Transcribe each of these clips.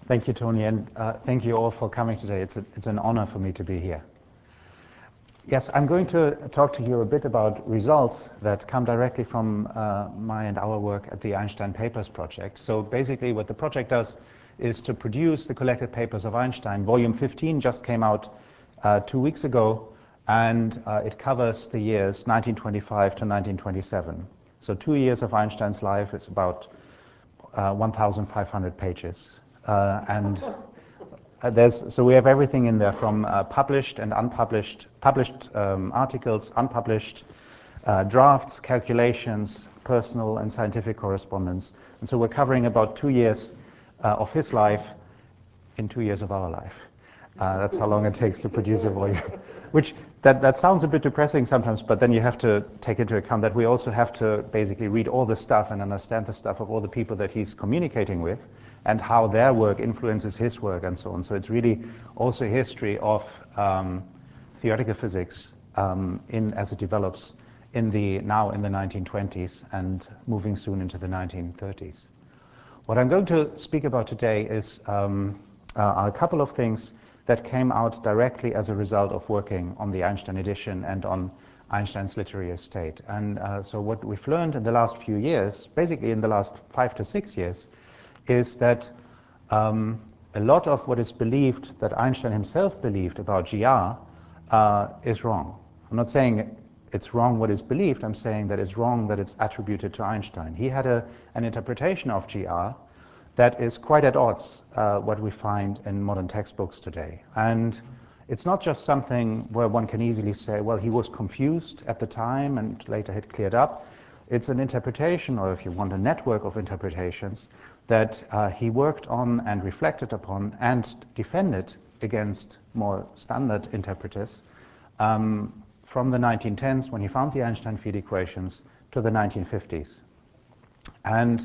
Thank you, Tony, and thank you all for coming today. It's an honor for me to be here. Yes, I'm going to talk to you a bit about results that come directly from my and our work at the Einstein Papers Project. So basically what the project does is to produce the collected papers of Einstein. Volume 15 just came out 2 weeks ago, and it covers the years 1925 to 1927. So 2 years of Einstein's life. It's about 1,500 pages. So we have everything in there from published and unpublished, published articles, unpublished drafts, calculations, personal and scientific correspondence. And so we're covering about 2 years of his life in 2 years of our life. That's how long it takes to produce a volume. Which, that sounds a bit depressing sometimes, but then you have to take into account that we also have to basically read all the stuff and understand the stuff of all the people that he's communicating with, and how their work influences his work and so on. So it's really also a history of theoretical physics as it develops now in the 1920s and moving soon into the 1930s. What I'm going to speak about today is a couple of things that came out directly as a result of working on the Einstein edition and on Einstein's literary estate. And so what we've learned in the last few years, basically in the last 5 to 6 years, is that a lot of what is believed that Einstein himself believed about GR is wrong. I'm not saying it's wrong what is believed, I'm saying that it's wrong that it's attributed to Einstein. He had an interpretation of GR that is quite at odds what we find in modern textbooks today. And it's not just something where one can easily say, well, he was confused at the time and later had cleared up. It's an interpretation, or if you want, a network of interpretations that he worked on and reflected upon and defended against more standard interpreters from the 1910s, when he found the Einstein field equations, to the 1950s. And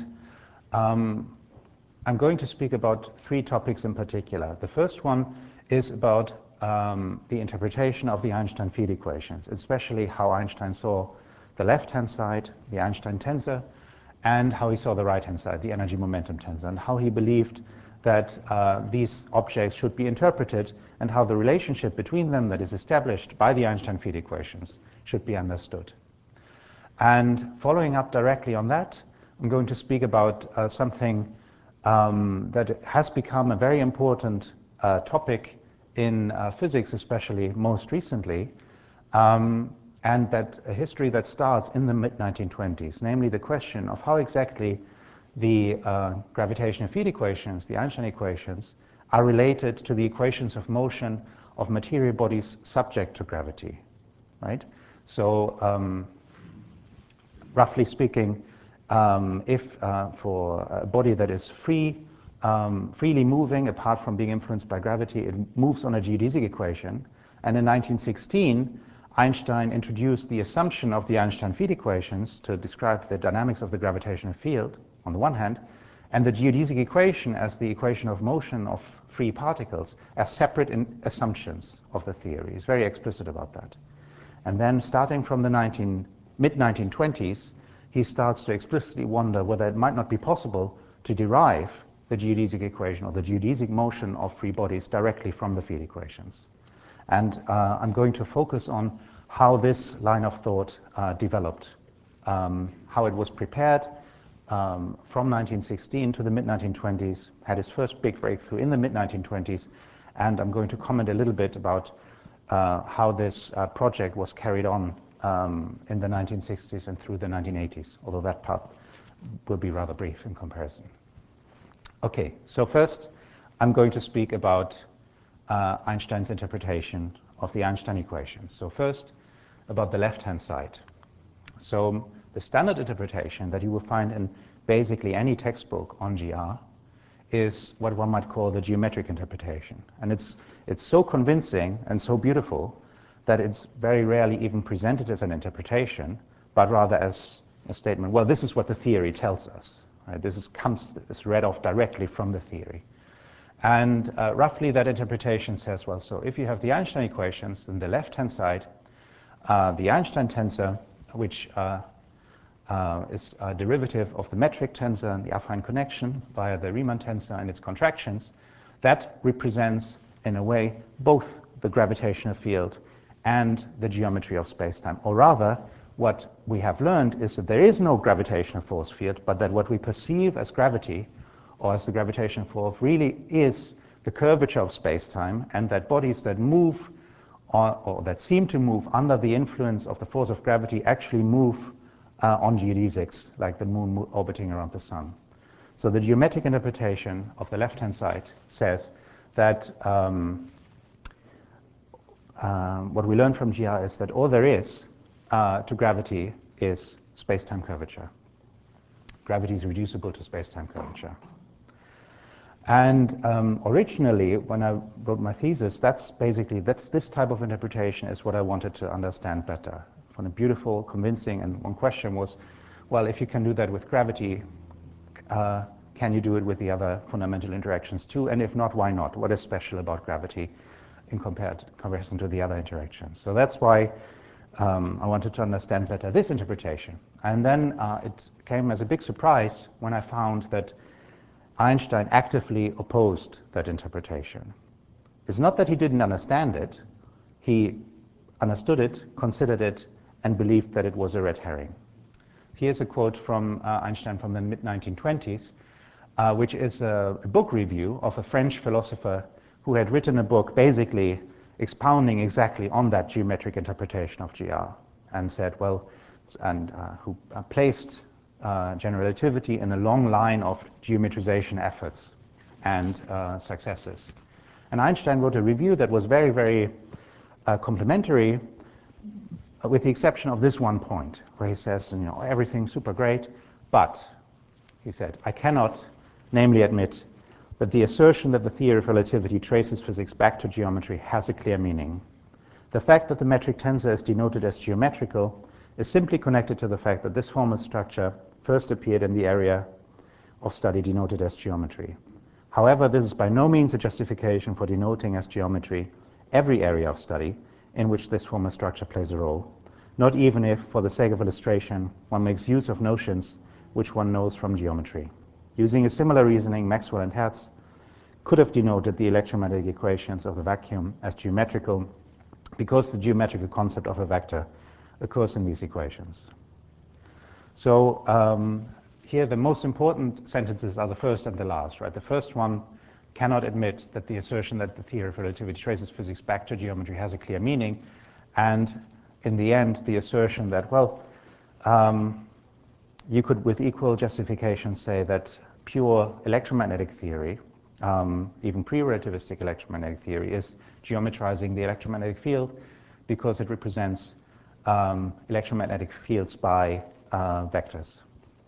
I'm going to speak about 3 topics in particular. The first one is about the interpretation of the Einstein field equations, especially how Einstein saw the left-hand side, the Einstein tensor, and how he saw the right-hand side, the energy-momentum tensor, and how he believed that these objects should be interpreted, and how the relationship between them that is established by the Einstein field equations should be understood. And following up directly on that, I'm going to speak about something that has become a very important topic in physics, especially most recently, and that a history that starts in the mid-1920s, namely the question of how exactly the gravitational field equations, the Einstein equations, are related to the equations of motion of material bodies subject to gravity, right? So roughly speaking, if for a body that is freely moving apart from being influenced by gravity, it moves on a geodesic equation. And in 1916, Einstein introduced the assumption of the Einstein field equations to describe the dynamics of the gravitational field, on the one hand, and the geodesic equation as the equation of motion of free particles as separate assumptions of the theory. He's very explicit about that. And then starting from the mid-1920s, he starts to explicitly wonder whether it might not be possible to derive the geodesic equation or the geodesic motion of free bodies directly from the field equations. And I'm going to focus on how this line of thought developed, how it was prepared from 1916 to the mid-1920s, had its first big breakthrough in the mid-1920s, and I'm going to comment a little bit about how this project was carried on in the 1960s and through the 1980s, although that part will be rather brief in comparison. Okay, so first I'm going to speak about Einstein's interpretation of the Einstein equations. So first, about the left-hand side. So the standard interpretation that you will find in basically any textbook on GR is what one might call the geometric interpretation. And it's so convincing and so beautiful that it's very rarely even presented as an interpretation, but rather as a statement, well, this is what the theory tells us. Right? This is read off directly from the theory. And roughly that interpretation says, well, so if you have the Einstein equations, then the left-hand side, the Einstein tensor, which is a derivative of the metric tensor and the affine connection via the Riemann tensor and its contractions. That represents, in a way, both the gravitational field and the geometry of spacetime. Or rather, what we have learned is that there is no gravitational force field, but that what we perceive as gravity, or as the gravitational force, really is the curvature of spacetime, and that bodies that move or that seem to move under the influence of the force of gravity actually move on geodesics, like the moon orbiting around the sun. So the geometric interpretation of the left-hand side says that what we learn from GR is that all there is to gravity is space-time curvature. Gravity is reducible to space-time curvature. And originally, when I wrote my thesis, this type of interpretation is what I wanted to understand better. Found it beautiful, convincing, and one question was, well, if you can do that with gravity, can you do it with the other fundamental interactions too? And if not, why not? What is special about gravity in comparison to the other interactions? So that's why I wanted to understand better this interpretation. And then it came as a big surprise when I found that Einstein actively opposed that interpretation. It's not that he didn't understand it. He understood it, considered it, and believed that it was a red herring. Here's a quote from Einstein from the mid-1920s, which is a book review of a French philosopher who had written a book basically expounding exactly on that geometric interpretation of GR, and said, well, and who placed general relativity in a long line of geometrization efforts and successes. And Einstein wrote a review that was very, very complimentary, with the exception of this one point, where he says, you know, everything's super great, but, he said, I cannot namely admit that the assertion that the theory of relativity traces physics back to geometry has a clear meaning. The fact that the metric tensor is denoted as geometrical is simply connected to the fact that this formal structure first appeared in the area of study denoted as geometry. However, this is by no means a justification for denoting as geometry every area of study in which this formal structure plays a role, not even if, for the sake of illustration, one makes use of notions which one knows from geometry. Using a similar reasoning, Maxwell and Hertz could have denoted the electromagnetic equations of the vacuum as geometrical because the geometrical concept of a vector occurs in these equations. So here the most important sentences are the first and the last, right? The first one cannot admit that the assertion that the theory of relativity traces physics back to geometry has a clear meaning, and in the end, the assertion that, well, you could with equal justification say that pure electromagnetic theory, even pre-relativistic electromagnetic theory, is geometrizing the electromagnetic field because it represents electromagnetic fields by vectors.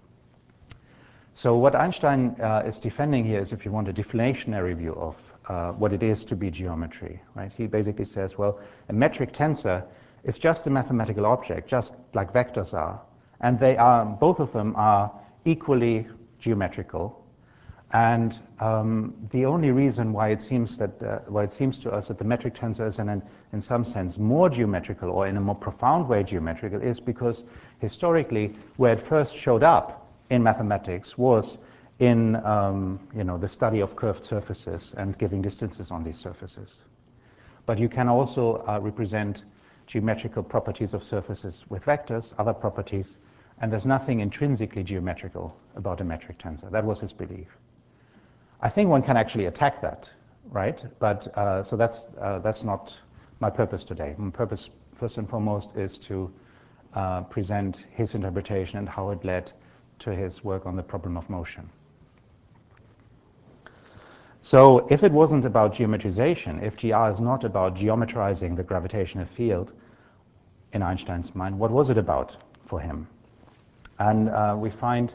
So what Einstein is defending here is, if you want, a deflationary view of what it is to be geometry, right? He basically says, well, a metric tensor is just a mathematical object, just like vectors are, and they are, both of them are equally geometrical. And the only reason why it seems to us that the metric tensor is in some sense more geometrical, or in a more profound way geometrical, is because historically where it first showed up in mathematics was in the study of curved surfaces and giving distances on these surfaces. But you can also represent geometrical properties of surfaces with vectors, other properties, and there's nothing intrinsically geometrical about a metric tensor. That was his belief. I think one can actually attack that, right? But so that's not my purpose today. My purpose, first and foremost, is to present his interpretation and how it led to his work on the problem of motion. So if it wasn't about geometrization, if GR is not about geometrizing the gravitational field in Einstein's mind, what was it about for him? And we find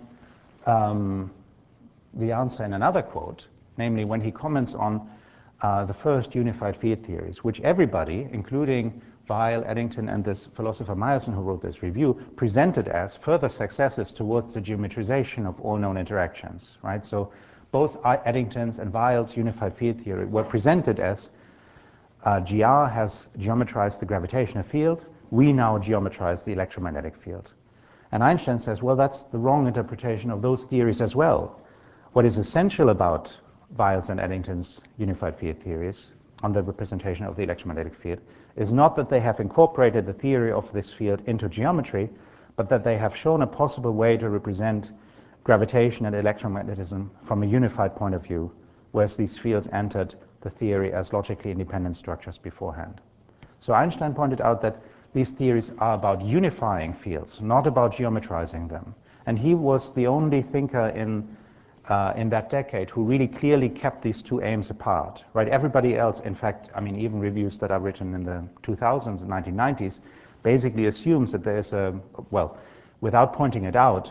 the answer in another quote, namely when he comments on the first unified field theories, which everybody, including Weil, Eddington, and this philosopher Meyerson, who wrote this review, presented as further successes towards the geometrization of all known interactions, right? So both Eddington's and Weil's unified field theory were presented as GR has geometrized the gravitational field, we now geometrize the electromagnetic field. And Einstein says, well, that's the wrong interpretation of those theories as well. What is essential about Weil's and Eddington's unified field theories on the representation of the electromagnetic field is not that they have incorporated the theory of this field into geometry, but that they have shown a possible way to represent gravitation and electromagnetism from a unified point of view, whereas these fields entered the theory as logically independent structures beforehand. So Einstein pointed out that these theories are about unifying fields, not about geometrizing them. And he was the only thinker in that decade who really clearly kept these two aims apart. Right? Everybody else, in fact, I mean, even reviews that are written in the 2000s and 1990s, basically assumes that there's a, well, without pointing it out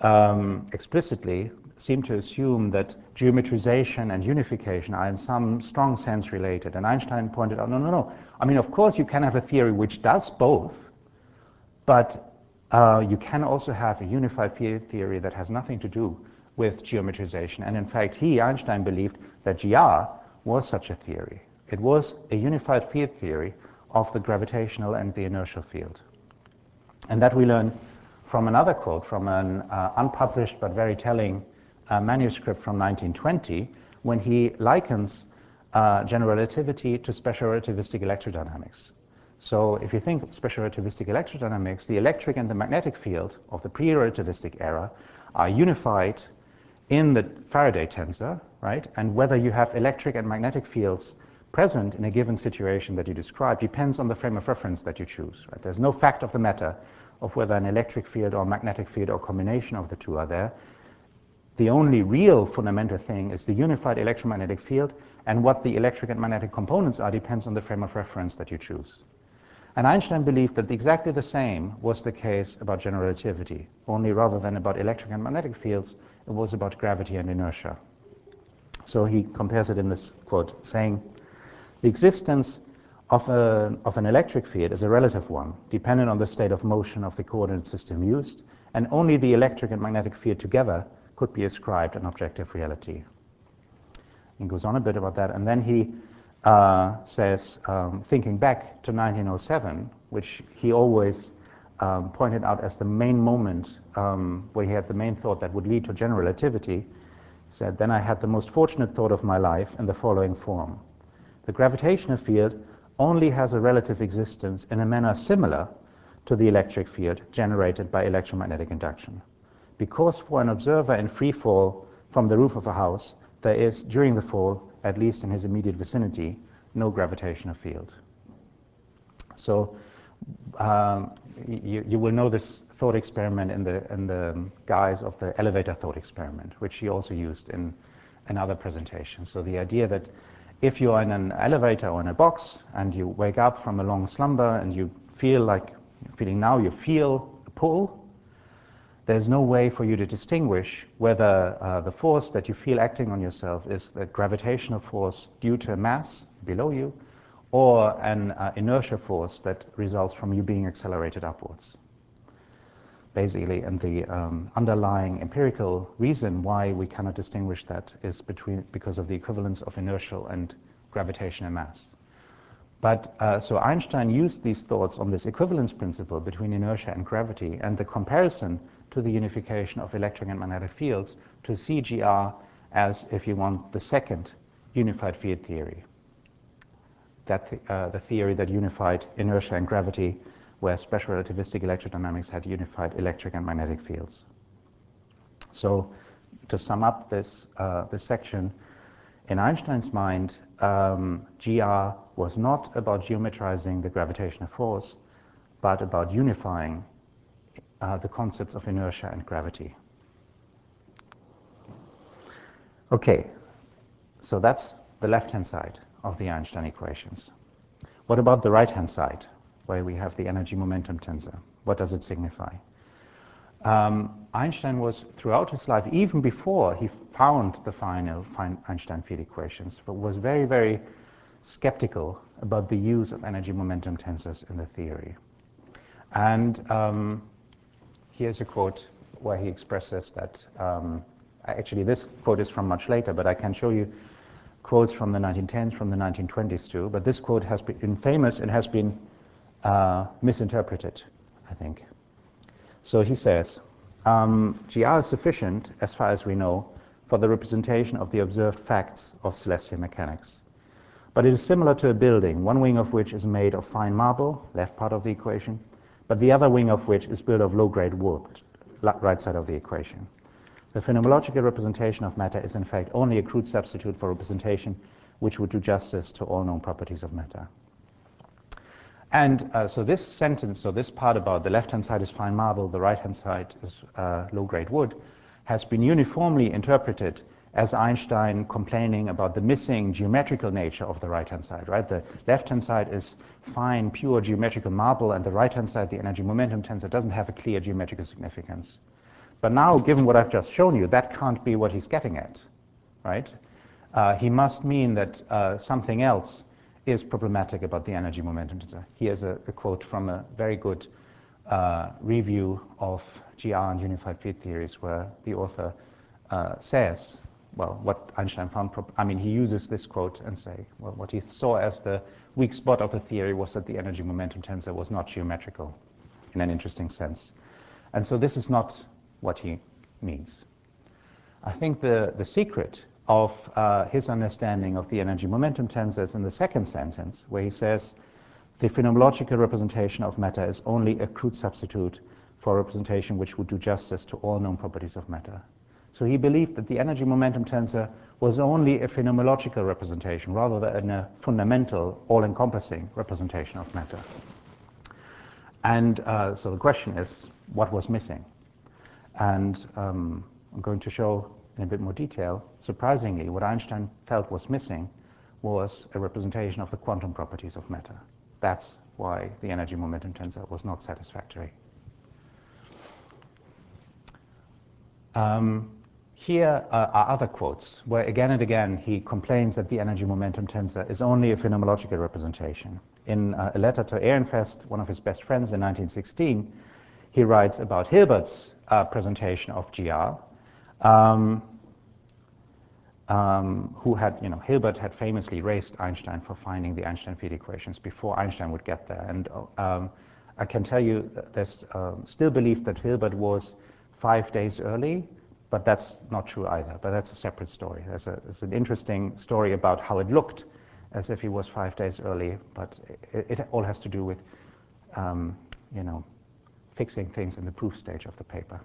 explicitly, seem to assume that geometrization and unification are in some strong sense related. And Einstein pointed out, no. I mean, of course, you can have a theory which does both, but you can also have a unified field theory that has nothing to do with geometrization. And in fact, Einstein, believed that GR was such a theory. It was a unified field theory of the gravitational and the inertial field. And that we learn from another quote from an unpublished but very telling manuscript from 1920, when he likens general relativity to special relativistic electrodynamics. So if you think of special relativistic electrodynamics, the electric and the magnetic field of the pre-relativistic era are unified in the Faraday tensor, right? And whether you have electric and magnetic fields present in a given situation that you describe depends on the frame of reference that you choose. Right? There's no fact of the matter of whether an electric field or magnetic field or combination of the two are there. The only real fundamental thing is the unified electromagnetic field, and what the electric and magnetic components are depends on the frame of reference that you choose. And Einstein believed that exactly the same was the case about general relativity, only rather than about electric and magnetic fields, it was about gravity and inertia. So he compares it in this quote, saying, the existence of an electric field is a relative one, dependent on the state of motion of the coordinate system used, and only the electric and magnetic field together could be ascribed an objective reality. He goes on a bit about that, and then he says, thinking back to 1907, which he always pointed out as the main moment where he had the main thought that would lead to general relativity, said, then I had the most fortunate thought of my life in the following form. The gravitational field only has a relative existence in a manner similar to the electric field generated by electromagnetic induction. Because for an observer in free fall from the roof of a house, there is, during the fall, at least in his immediate vicinity, no gravitational field. So you will know this thought experiment in the guise of the elevator thought experiment, which he also used in other presentations. So the idea that if you are in an elevator or in a box and you wake up from a long slumber and you feel like you feel a pull, there's no way for you to distinguish whether the force that you feel acting on yourself is the gravitational force due to a mass below you or an inertia force that results from you being accelerated upwards. Basically, and the underlying empirical reason why we cannot distinguish that is because of the equivalence of inertial and gravitational mass. But so Einstein used these thoughts on this equivalence principle between inertia and gravity and the comparison to the unification of electric and magnetic fields to see GR as, if you want, the second unified field theory. That the theory that unified inertia and gravity, where special relativistic electrodynamics had unified electric and magnetic fields. So to sum up this section, in Einstein's mind, GR was not about geometrizing the gravitational force, but about unifying the concepts of inertia and gravity. Okay, so that's the left-hand side of the Einstein equations. What about the right-hand side, where we have the energy-momentum tensor? What does it signify? Einstein was, throughout his life, even before he found the final Einstein field equations, but was very, very skeptical about the use of energy-momentum tensors in the theory. And here's a quote where he expresses that, actually this quote is from much later, but I can show you quotes from the 1910s, from the 1920s too, but this quote has been famous and has been misinterpreted, I think. So he says, GR is sufficient, as far as we know, for the representation of the observed facts of celestial mechanics. But it is similar to a building, one wing of which is made of fine marble, left part of the equation, but the other wing of which is built of low-grade wood, right side of the equation. The phenomenological representation of matter is in fact only a crude substitute for representation which would do justice to all known properties of matter. And so this sentence, so this part about the left-hand side is fine marble, the right-hand side is low-grade wood, has been uniformly interpreted as Einstein complaining about the missing geometrical nature of the right-hand side, right? The left-hand side is fine, pure geometrical marble, and the right-hand side, the energy momentum tensor, doesn't have a clear geometrical significance. But now, given what I've just shown you, that can't be what he's getting at, right? He must mean that something else is problematic about the energy momentum tensor. Here's a quote from a very good review of GR and unified field theories, where the author says, well, what Einstein found, he uses this quote and say, well, what he saw as the weak spot of the theory was that the energy momentum tensor was not geometrical in an interesting sense. And so this is not what he means. I think the secret of his understanding of the energy momentum tensor is in the second sentence, where he says, the phenomenological representation of matter is only a crude substitute for a representation which would do justice to all known properties of matter. So he believed that the energy momentum tensor was only a phenomenological representation rather than a fundamental, all-encompassing representation of matter. And so the question is, what was missing? And I'm going to show in a bit more detail, surprisingly, what Einstein felt was missing was a representation of the quantum properties of matter. That's why the energy momentum tensor was not satisfactory. Here are other quotes where again and again he complains that the energy momentum tensor is only a phenomenological representation. In a letter to Ehrenfest, one of his best friends in 1916, he writes about Hilbert's presentation of GR, who had, Hilbert had famously raced Einstein for finding the Einstein field equations before Einstein would get there. And I can tell you that there's still belief that Hilbert was 5 days early, but that's not true either. But that's a separate story. There's an interesting story about how it looked as if he was 5 days early, but it all has to do with, fixing things in the proof stage of the paper.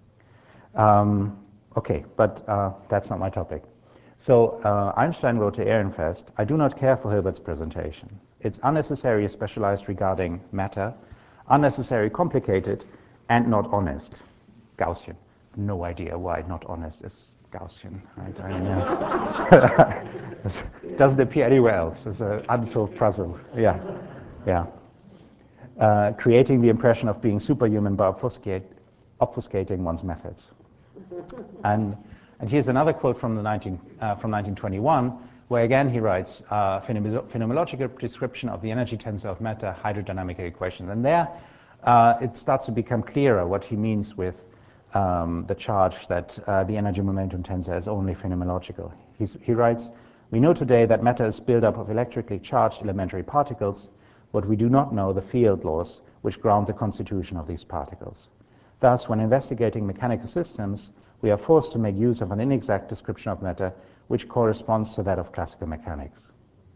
Okay, but that's not my topic. So Einstein wrote to Ehrenfest, I do not care for Hilbert's presentation. It's unnecessarily specialized regarding matter, unnecessarily complicated, and not honest. Gaussian. No idea why not honest is Gaussian, right? I mean, it doesn't appear anywhere else. It's an unsolved puzzle. Yeah. Creating the impression of being superhuman by obfuscating one's methods. And here's another quote from 1921, where again he writes, phenomenological description of the energy tensor of matter, hydrodynamic equations. And there it starts to become clearer what he means with the charge that the energy momentum tensor is only phenomenological. He writes, we know today that matter is built up of electrically charged elementary particles, but we do not know the field laws which ground the constitution of these particles. Thus, when investigating mechanical systems, we are forced to make use of an inexact description of matter which corresponds to that of classical mechanics.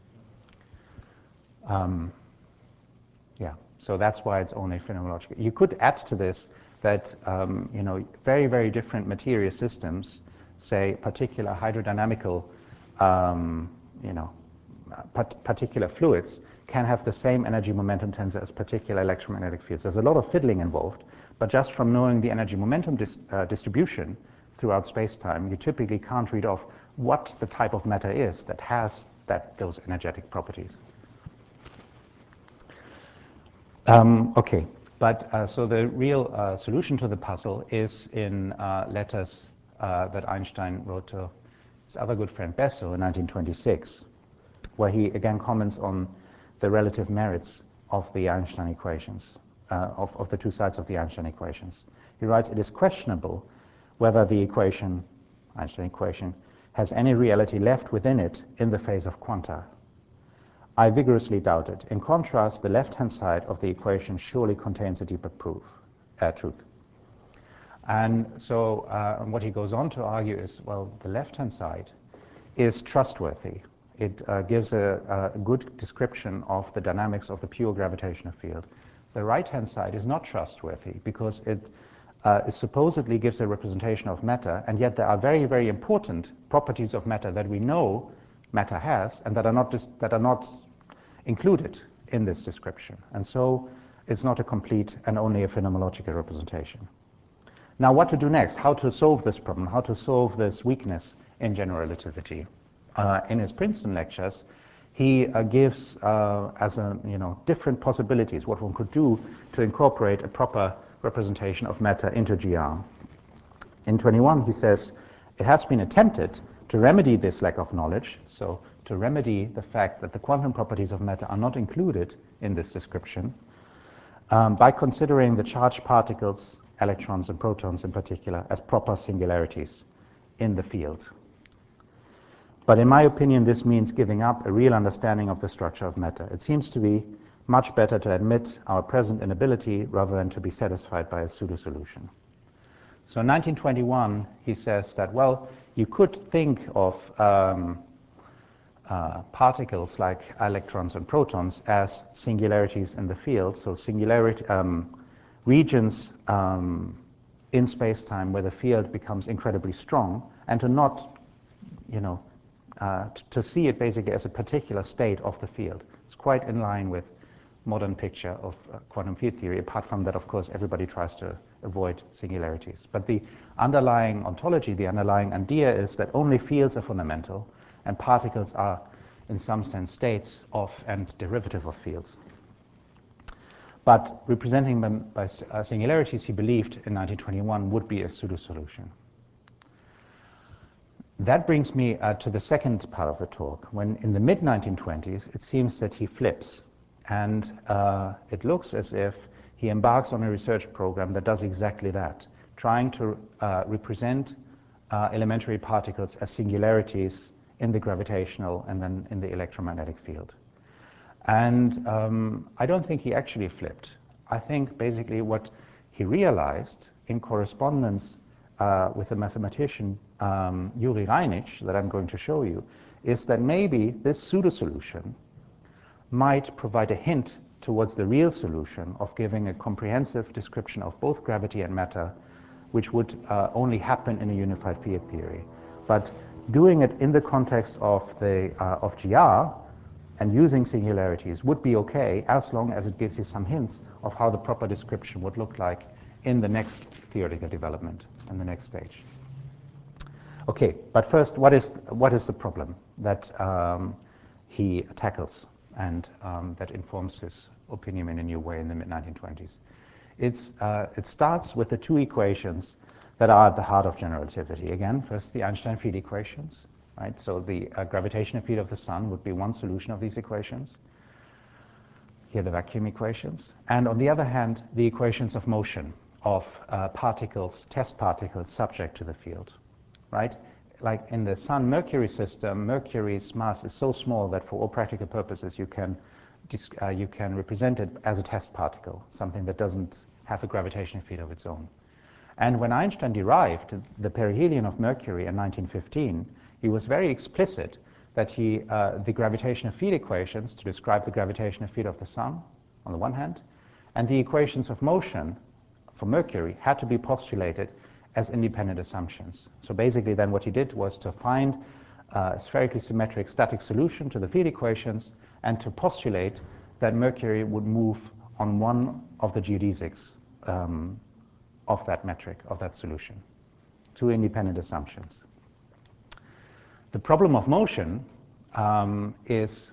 So that's why it's only phenomenological. You could add to this that very, very different material systems, say particular hydrodynamical, particular fluids, can have the same energy momentum tensor as particular electromagnetic fields. There's a lot of fiddling involved, but just from knowing the energy momentum distribution throughout space-time, you typically can't read off what the type of matter is that has those energetic properties. So the real solution to the puzzle is in letters that Einstein wrote to his other good friend Bessel in 1926, where he again comments on the relative merits of the Einstein equations, of the two sides of the Einstein equations. He writes, it is questionable whether the equation, Einstein equation, has any reality left within it in the phase of quanta. I vigorously doubt it. In contrast, the left-hand side of the equation surely contains a deeper truth. And so what he goes on to argue is, well, the left-hand side is trustworthy. It gives a good description of the dynamics of the pure gravitational field. The right-hand side is not trustworthy because it supposedly gives a representation of matter, and yet there are very, very important properties of matter that we know matter has and that are not included in this description. And so it's not a complete and only a phenomenological representation. Now, what to do next? How to solve this problem? How to solve this weakness in general relativity? In his Princeton lectures, he gives as different possibilities what one could do to incorporate a proper representation of matter into GR. In 21, he says, it has been attempted to remedy this lack of knowledge, so to remedy the fact that the quantum properties of matter are not included in this description, by considering the charged particles, electrons and protons in particular, as proper singularities in the field. But in my opinion, this means giving up a real understanding of the structure of matter. It seems to be much better to admit our present inability rather than to be satisfied by a pseudo-solution. So in 1921, he says that, well, you could think of particles like electrons and protons as singularities in the field, so singularity regions in space-time where the field becomes incredibly strong, and to not, to see it basically as a particular state of the field. It's quite in line with modern picture of quantum field theory. Apart from that, of course, everybody tries to avoid singularities. But the underlying ontology, the underlying idea is that only fields are fundamental, and particles are, in some sense, states of and derivative of fields. But representing them by singularities, he believed in 1921 would be a pseudo-solution. That brings me to the second part of the talk, when in the mid-1920s, it seems that he flips. And it looks as if he embarks on a research program that does exactly that, trying to represent elementary particles as singularities in the gravitational and then in the electromagnetic field. And I don't think he actually flipped. I think basically what he realized in correspondence with the mathematician Juri Reinich, that I'm going to show you, is that maybe this pseudo-solution might provide a hint towards the real solution of giving a comprehensive description of both gravity and matter, which would only happen in a unified field theory. But doing it in the context of GR and using singularities would be okay, as long as it gives you some hints of how the proper description would look like in the next theoretical development, in the next stage. Okay, but first, what is the problem that he tackles and that informs his opinion in a new way in the mid-1920s? It starts with the two equations that are at the heart of general relativity. Again, first the Einstein field equations, right? So the gravitational field of the sun would be one solution of these equations. Here the vacuum equations. And on the other hand, the equations of motion of particles, test particles subject to the field, right? Like in the Sun-Mercury system, Mercury's mass is so small that for all practical purposes you can represent it as a test particle, something that doesn't have a gravitational field of its own. And when Einstein derived the perihelion of Mercury in 1915, he was very explicit that the gravitational field equations to describe the gravitational field of the Sun, on the one hand, and the equations of motion for Mercury had to be postulated as independent assumptions. So basically then what he did was to find a spherically symmetric static solution to the field equations and to postulate that Mercury would move on one of the geodesics of that metric, of that solution. Two independent assumptions. The problem of motion is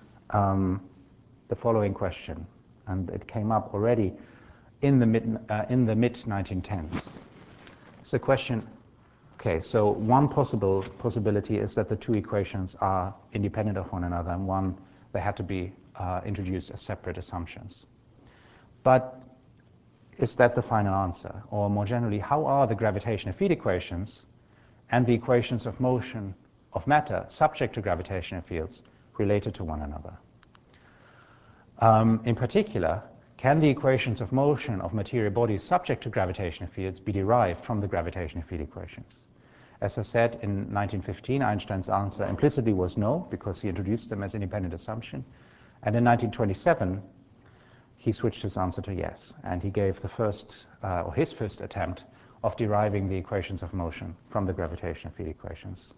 the following question, and it came up already in the mid-1910s. It's the question, okay, so one possibility is that the two equations are independent of one another, and one, they had to be introduced as separate assumptions. But is that the final answer? Or more generally, how are the gravitational field equations and the equations of motion of matter subject to gravitational fields related to one another? In particular, can the equations of motion of material bodies subject to gravitational fields be derived from the gravitational field equations? As I said, in 1915, Einstein's answer implicitly was no, because he introduced them as independent assumption. And in 1927, he switched his answer to yes, and he gave the first, or his first attempt of deriving the equations of motion from the gravitational field equations.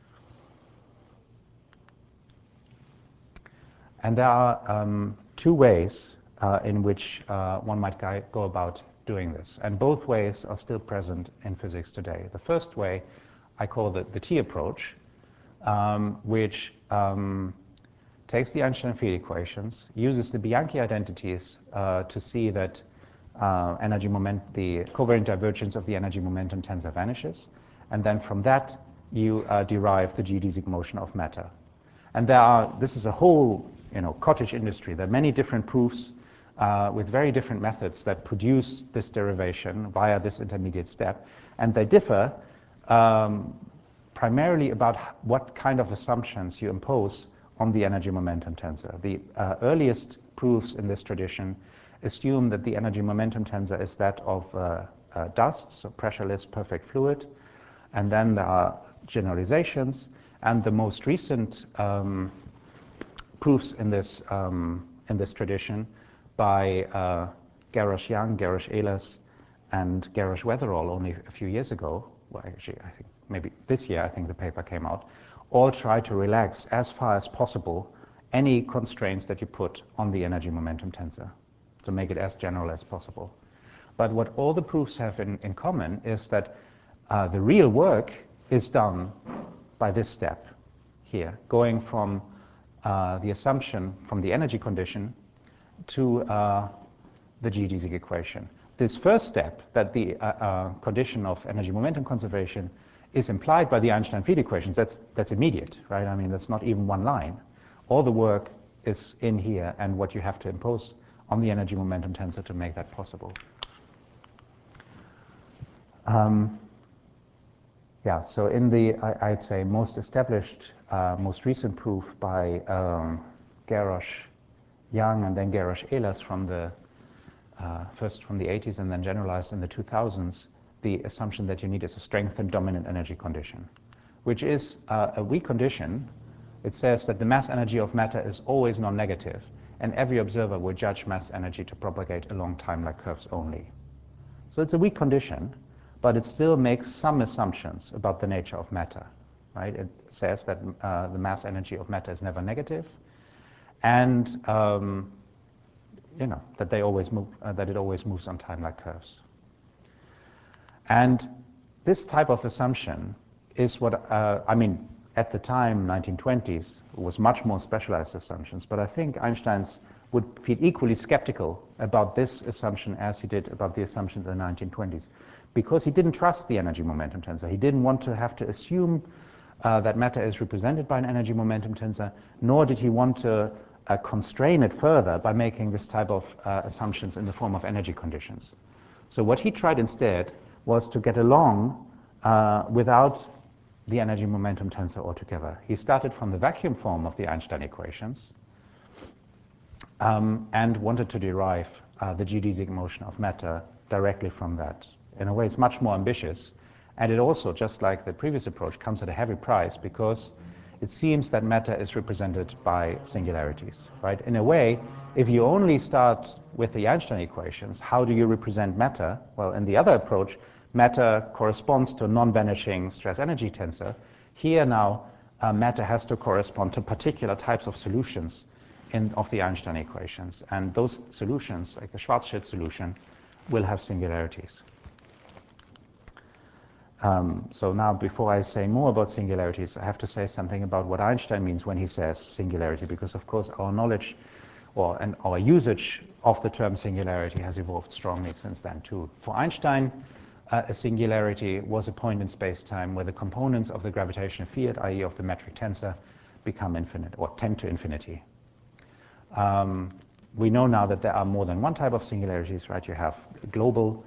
And there are two ways in which one might go about doing this. And both ways are still present in physics today. The first way I call the T approach, which takes the Einstein field equations, uses the Bianchi identities to see that the covariant divergence of the energy momentum tensor vanishes. And then from that, you derive the geodesic motion of matter. And this is a whole cottage industry. There are many different proofs with very different methods that produce this derivation via this intermediate step. And they differ primarily about what kind of assumptions you impose on the energy momentum tensor. The earliest proofs in this tradition assume that the energy momentum tensor is that of dust, so pressureless perfect fluid. And then there are generalizations. And the most recent proofs in this tradition by Garrosh-Young, Garrosh-Ehlers, and Garrosh-Weatherall only a few years ago, well, actually, I think maybe this year, I think the paper came out, all try to relax as far as possible any constraints that you put on the energy momentum tensor to make it as general as possible. But what all the proofs have in common is that the real work is done by this step here, going from the assumption from the energy condition to the geodesic equation. This first step, that the condition of energy momentum conservation is implied by the Einstein field equations, that's immediate, right? I mean, that's not even one line. All the work is in here and what you have to impose on the energy momentum tensor to make that possible. Yeah, so in the, I'd say, most established, most recent proof by Garrosh-Young and then Garrosh-Ehlers from the first from the 80s and then generalized in the 2000s, the assumption that you need is a strengthened dominant energy condition, which is a weak condition. It says that the mass energy of matter is always non-negative, and every observer will judge mass energy to propagate along time-like curves only. So it's a weak condition, but it still makes some assumptions about the nature of matter, right? It says that the mass energy of matter is never negative, and that they always move, that it always moves on time-like curves. And this type of assumption is what at the time, 1920s, was much more specialized assumptions. But I think Einstein's would feel equally skeptical about this assumption as he did about the assumptions in the 1920s, because he didn't trust the energy momentum tensor. He didn't want to have to assume that matter is represented by an energy momentum tensor, nor did he want to constrain it further by making this type of assumptions in the form of energy conditions. So what he tried instead was to get along without the energy momentum tensor altogether. He started from the vacuum form of the Einstein equations and wanted to derive the geodesic motion of matter directly from that. In a way, it's much more ambitious, and it also, just like the previous approach, comes at a heavy price because it seems that matter is represented by singularities, right? In a way, if you only start with the Einstein equations, how do you represent matter? Well, in the other approach, matter corresponds to a non-vanishing stress-energy tensor. Here now, matter has to correspond to particular types of solutions of the Einstein equations. And those solutions, like the Schwarzschild solution, will have singularities. So now, before I say more about singularities, I have to say something about what Einstein means when he says singularity, because of course our knowledge and our usage of the term singularity has evolved strongly since then too. For Einstein, a singularity was a point in space-time where the components of the gravitational field, i.e. of the metric tensor, become infinite or tend to infinity. We know now that there are more than one type of singularities, right? You have global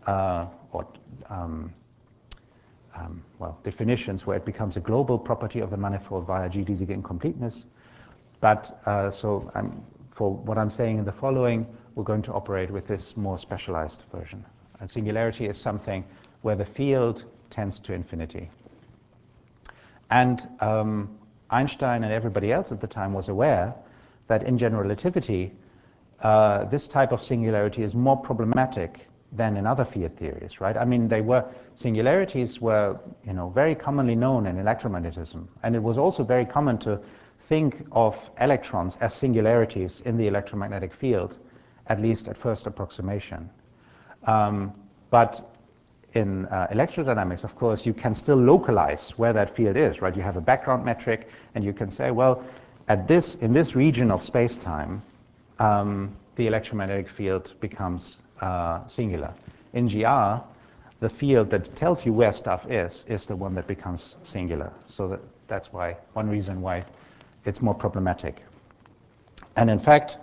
definitions where it becomes a global property of the manifold via geodesic incompleteness. But for what I'm saying in the following, we're going to operate with this more specialized version. And singularity is something where the field tends to infinity. And Einstein and everybody else at the time was aware that in general relativity, this type of singularity is more problematic than in other field theories, right? I mean, singularities were, very commonly known in electromagnetism, and it was also very common to think of electrons as singularities in the electromagnetic field, at least at first approximation. But in electrodynamics, of course, you can still localize where that field is, right? You have a background metric, and you can say, well, in this region of space-time, the electromagnetic field becomes singular. In GR, the field that tells you where stuff is the one that becomes singular. So that's one reason why it's more problematic. And in fact,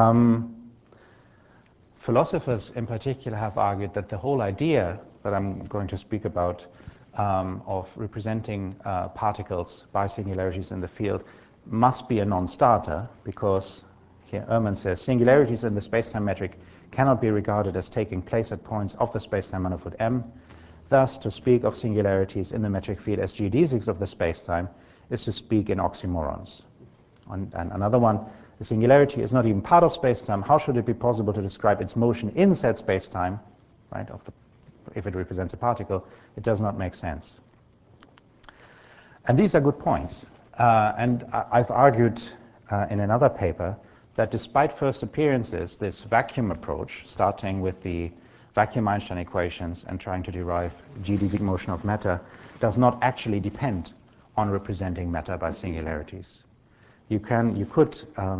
philosophers in particular have argued that the whole idea that I'm going to speak about of representing particles by singularities in the field must be a non-starter, because here Ehrman says singularities in the spacetime metric cannot be regarded as taking place at points of the spacetime manifold M. Thus, to speak of singularities in the metric field as geodesics of the spacetime is to speak in oxymorons. And another one, the singularity is not even part of spacetime. How should it be possible to describe its motion in said spacetime, right? If it represents a particle, it does not make sense. And these are good points. And I've argued in another paper that despite first appearances, this vacuum approach, starting with the vacuum Einstein equations and trying to derive geodesic motion of matter, does not actually depend on representing matter by singularities. You could,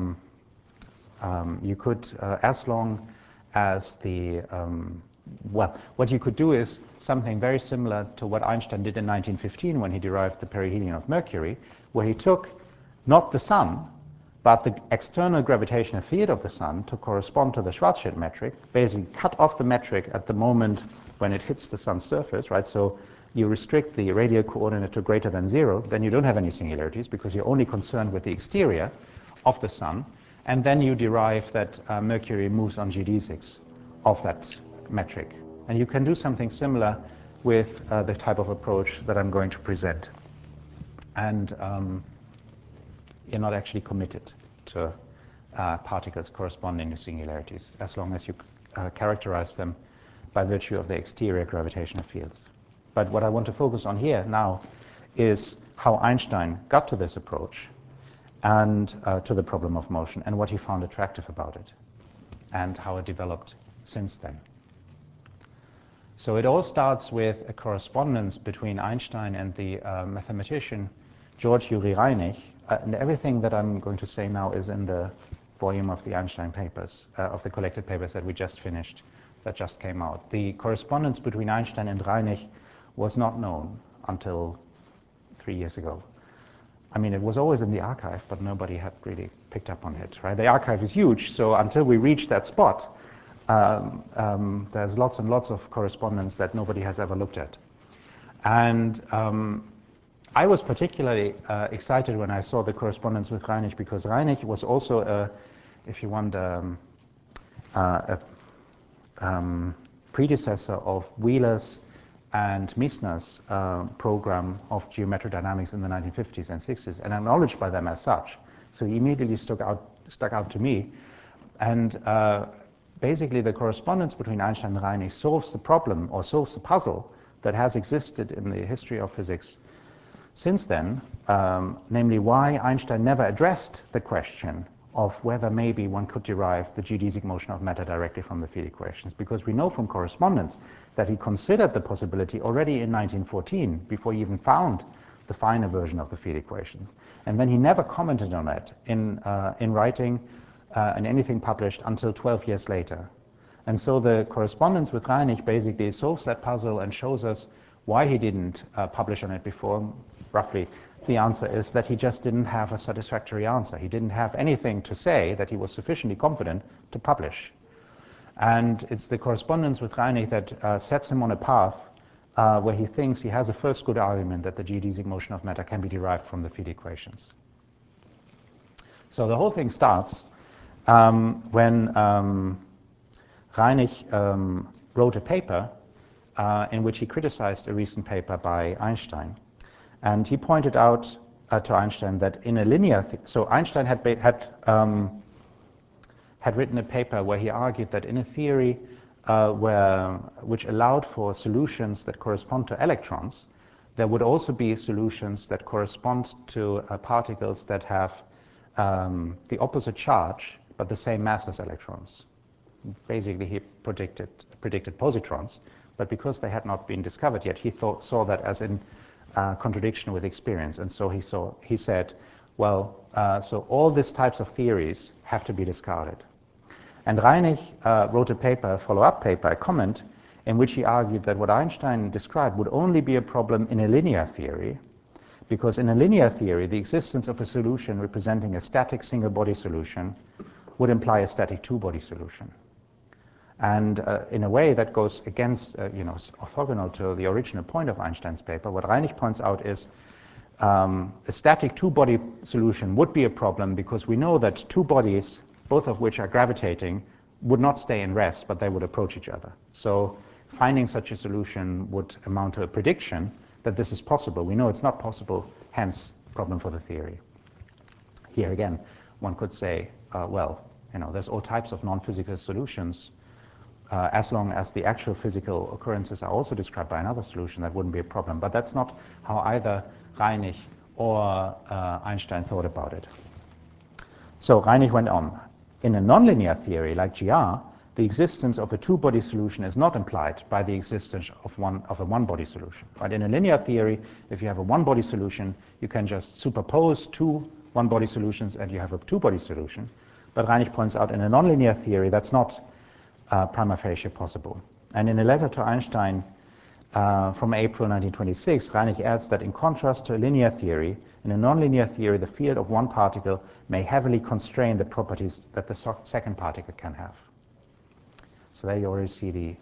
as long as what you could do is something very similar to what Einstein did in 1915 when he derived the perihelion of Mercury, where he took not the sun, but the external gravitational field of the sun to correspond to the Schwarzschild metric, basically cut off the metric at the moment when it hits the sun's surface, right? So you restrict the radial coordinate to greater than 0, then you don't have any singularities because you're only concerned with the exterior of the sun, and then you derive that Mercury moves on geodesics of that metric. And you can do something similar with the type of approach that I'm going to present. And you're not actually committed to particles corresponding to singularities, as long as you characterize them by virtue of the exterior gravitational fields. But what I want to focus on here now is how Einstein got to this approach and to the problem of motion, and what he found attractive about it, and how it developed since then. So it all starts with a correspondence between Einstein and the mathematician George Juri Reinych, and everything that I'm going to say now is in the volume of the Einstein papers, of the collected papers that we just finished, that just came out. The correspondence between Einstein and Reinych was not known until 3 years ago. I mean, it was always in the archive, but nobody had really picked up on it, right? The archive is huge, so until we reach that spot, there's lots and lots of correspondence that nobody has ever looked at. And I was particularly excited when I saw the correspondence with Reinych, because Reinych was also, if you want, a predecessor of Wheeler's and Meissner's program of geometric dynamics in the 1950s and 60s, and acknowledged by them as such. So he immediately stuck out to me. And basically, the correspondence between Einstein and Reinych solves the problem, or solves the puzzle, that has existed in the history of physics since then, namely why Einstein never addressed the question of whether maybe one could derive the geodesic motion of matter directly from the field equations. Because we know from correspondence that he considered the possibility already in 1914, before he even found the finer version of the field equations. And then he never commented on it in writing, in anything published, until 12 years later. And so the correspondence with Reinych basically solves that puzzle and shows us why he didn't publish on it before. Roughly, the answer is that he just didn't have a satisfactory answer. He didn't have anything to say that he was sufficiently confident to publish. And it's the correspondence with Reinych that sets him on a path where he thinks he has a first good argument that the geodesic motion of matter can be derived from the field equations. So the whole thing starts when Reinig wrote a paper in which he criticized a recent paper by Einstein. And he pointed out to Einstein that in a linear, so Einstein had written a paper where he argued that in a theory which allowed for solutions that correspond to electrons, there would also be solutions that correspond to particles that have the opposite charge but the same mass as electrons. Basically, he predicted positrons, but because they had not been discovered yet, he saw that as in contradiction with experience. And so he said, well, so all these types of theories have to be discarded. And Reinig wrote a paper, a follow-up paper, a comment, in which he argued that what Einstein described would only be a problem in a linear theory, because in a linear theory, the existence of a solution representing a static single-body solution would imply a static two-body solution. And in a way that goes against, orthogonal to the original point of Einstein's paper. What Reinig points out is a static two-body solution would be a problem because we know that two bodies, both of which are gravitating, would not stay in rest, but they would approach each other. So finding such a solution would amount to a prediction that this is possible. We know it's not possible, hence problem for the theory. Here again, one could say, there's all types of non-physical solutions. As long as the actual physical occurrences are also described by another solution, that wouldn't be a problem. But that's not how either Reinig or Einstein thought about it. So Reinig went on. In a nonlinear theory like GR, the existence of a two-body solution is not implied by the existence of a one-body solution. Right? In a linear theory, if you have a one-body solution, you can just superpose two one-body solutions and you have a two-body solution. But Reinig points out in a nonlinear theory, that's not prima facie possible. And in a letter to Einstein from April 1926, Reinig adds that in contrast to a linear theory, in a nonlinear theory, the field of one particle may heavily constrain the properties that the second particle can have. So there you already see the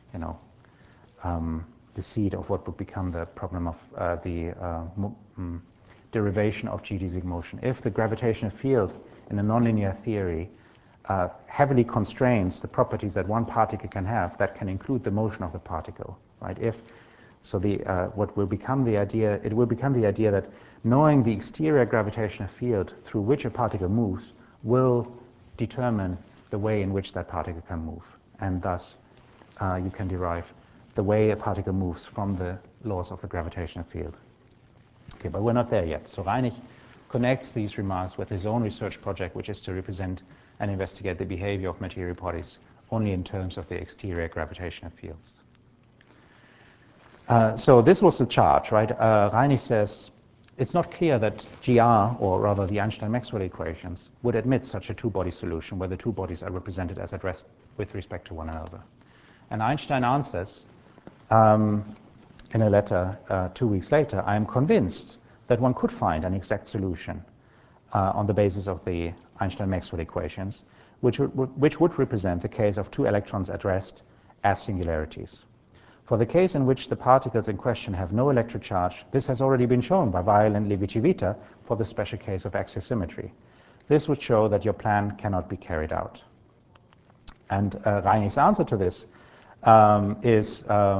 seed of what would become the problem of the derivation of geodesic motion. If the gravitational field in a nonlinear theory heavily constrains the properties that one particle can have, that can include the motion of the particle, right? What will become the idea? It will become the idea that knowing the exterior gravitational field through which a particle moves will determine the way in which that particle can move, and thus you can derive the way a particle moves from the laws of the gravitational field. Okay, but we're not there yet. So Reinig connects these remarks with his own research project, which is to represent and investigate the behavior of material bodies only in terms of the exterior gravitational fields. So this was the charge, right? Reinig says it's not clear that GR, or rather the Einstein-Maxwell equations, would admit such a two-body solution where the two bodies are represented as at rest with respect to one another. And Einstein answers in a letter 2 weeks later, I am convinced that one could find an exact solution on the basis of the Einstein-Maxwell equations, which would represent the case of two electrons at rest as singularities. For the case in which the particles in question have no electric charge, this has already been shown by Weil and Levi-Civita for the special case of axisymmetry. This would show that your plan cannot be carried out. And Reinig's answer to this is,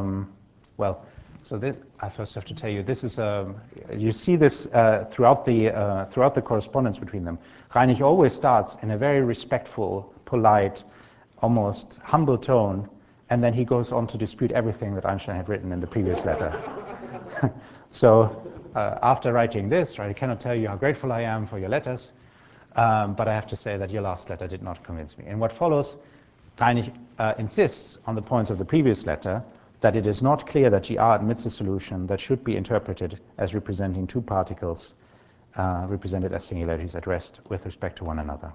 so this, I first have to tell you, this is you see this throughout the correspondence between them. Reinig always starts in a very respectful, polite, almost humble tone, and then he goes on to dispute everything that Einstein had written in the previous letter. So after writing this, right, I cannot tell you how grateful I am for your letters, but I have to say that your last letter did not convince me. In what follows, Reinig insists on the points of the previous letter, that it is not clear that GR admits a solution that should be interpreted as representing two particles represented as singularities at rest with respect to one another.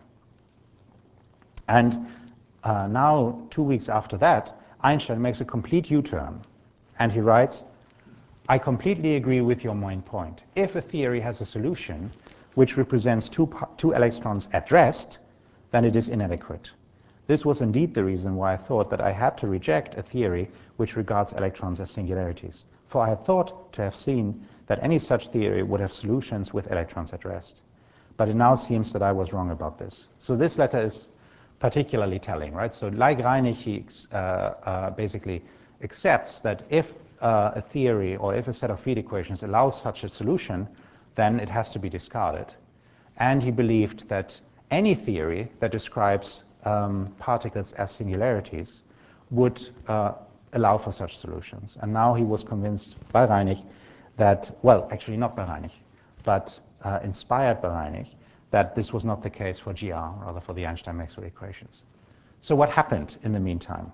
And now, 2 weeks after that, Einstein makes a complete U-turn, and he writes, I completely agree with your main point. If a theory has a solution which represents two electrons at rest, then it is inadequate. This was indeed the reason why I thought that I had to reject a theory which regards electrons as singularities, for I had thought to have seen that any such theory would have solutions with electrons at rest. But it now seems that I was wrong about this. So this letter is particularly telling, right? So like Reinig, he basically accepts that if a theory or if a set of field equations allows such a solution, then it has to be discarded. And he believed that any theory that describes particles as singularities would allow for such solutions. And now he was convinced by Reinig that, well, actually not by Reinig, but inspired by Reinig, that this was not the case for GR, rather for the Einstein-Maxwell equations. So what happened in the meantime?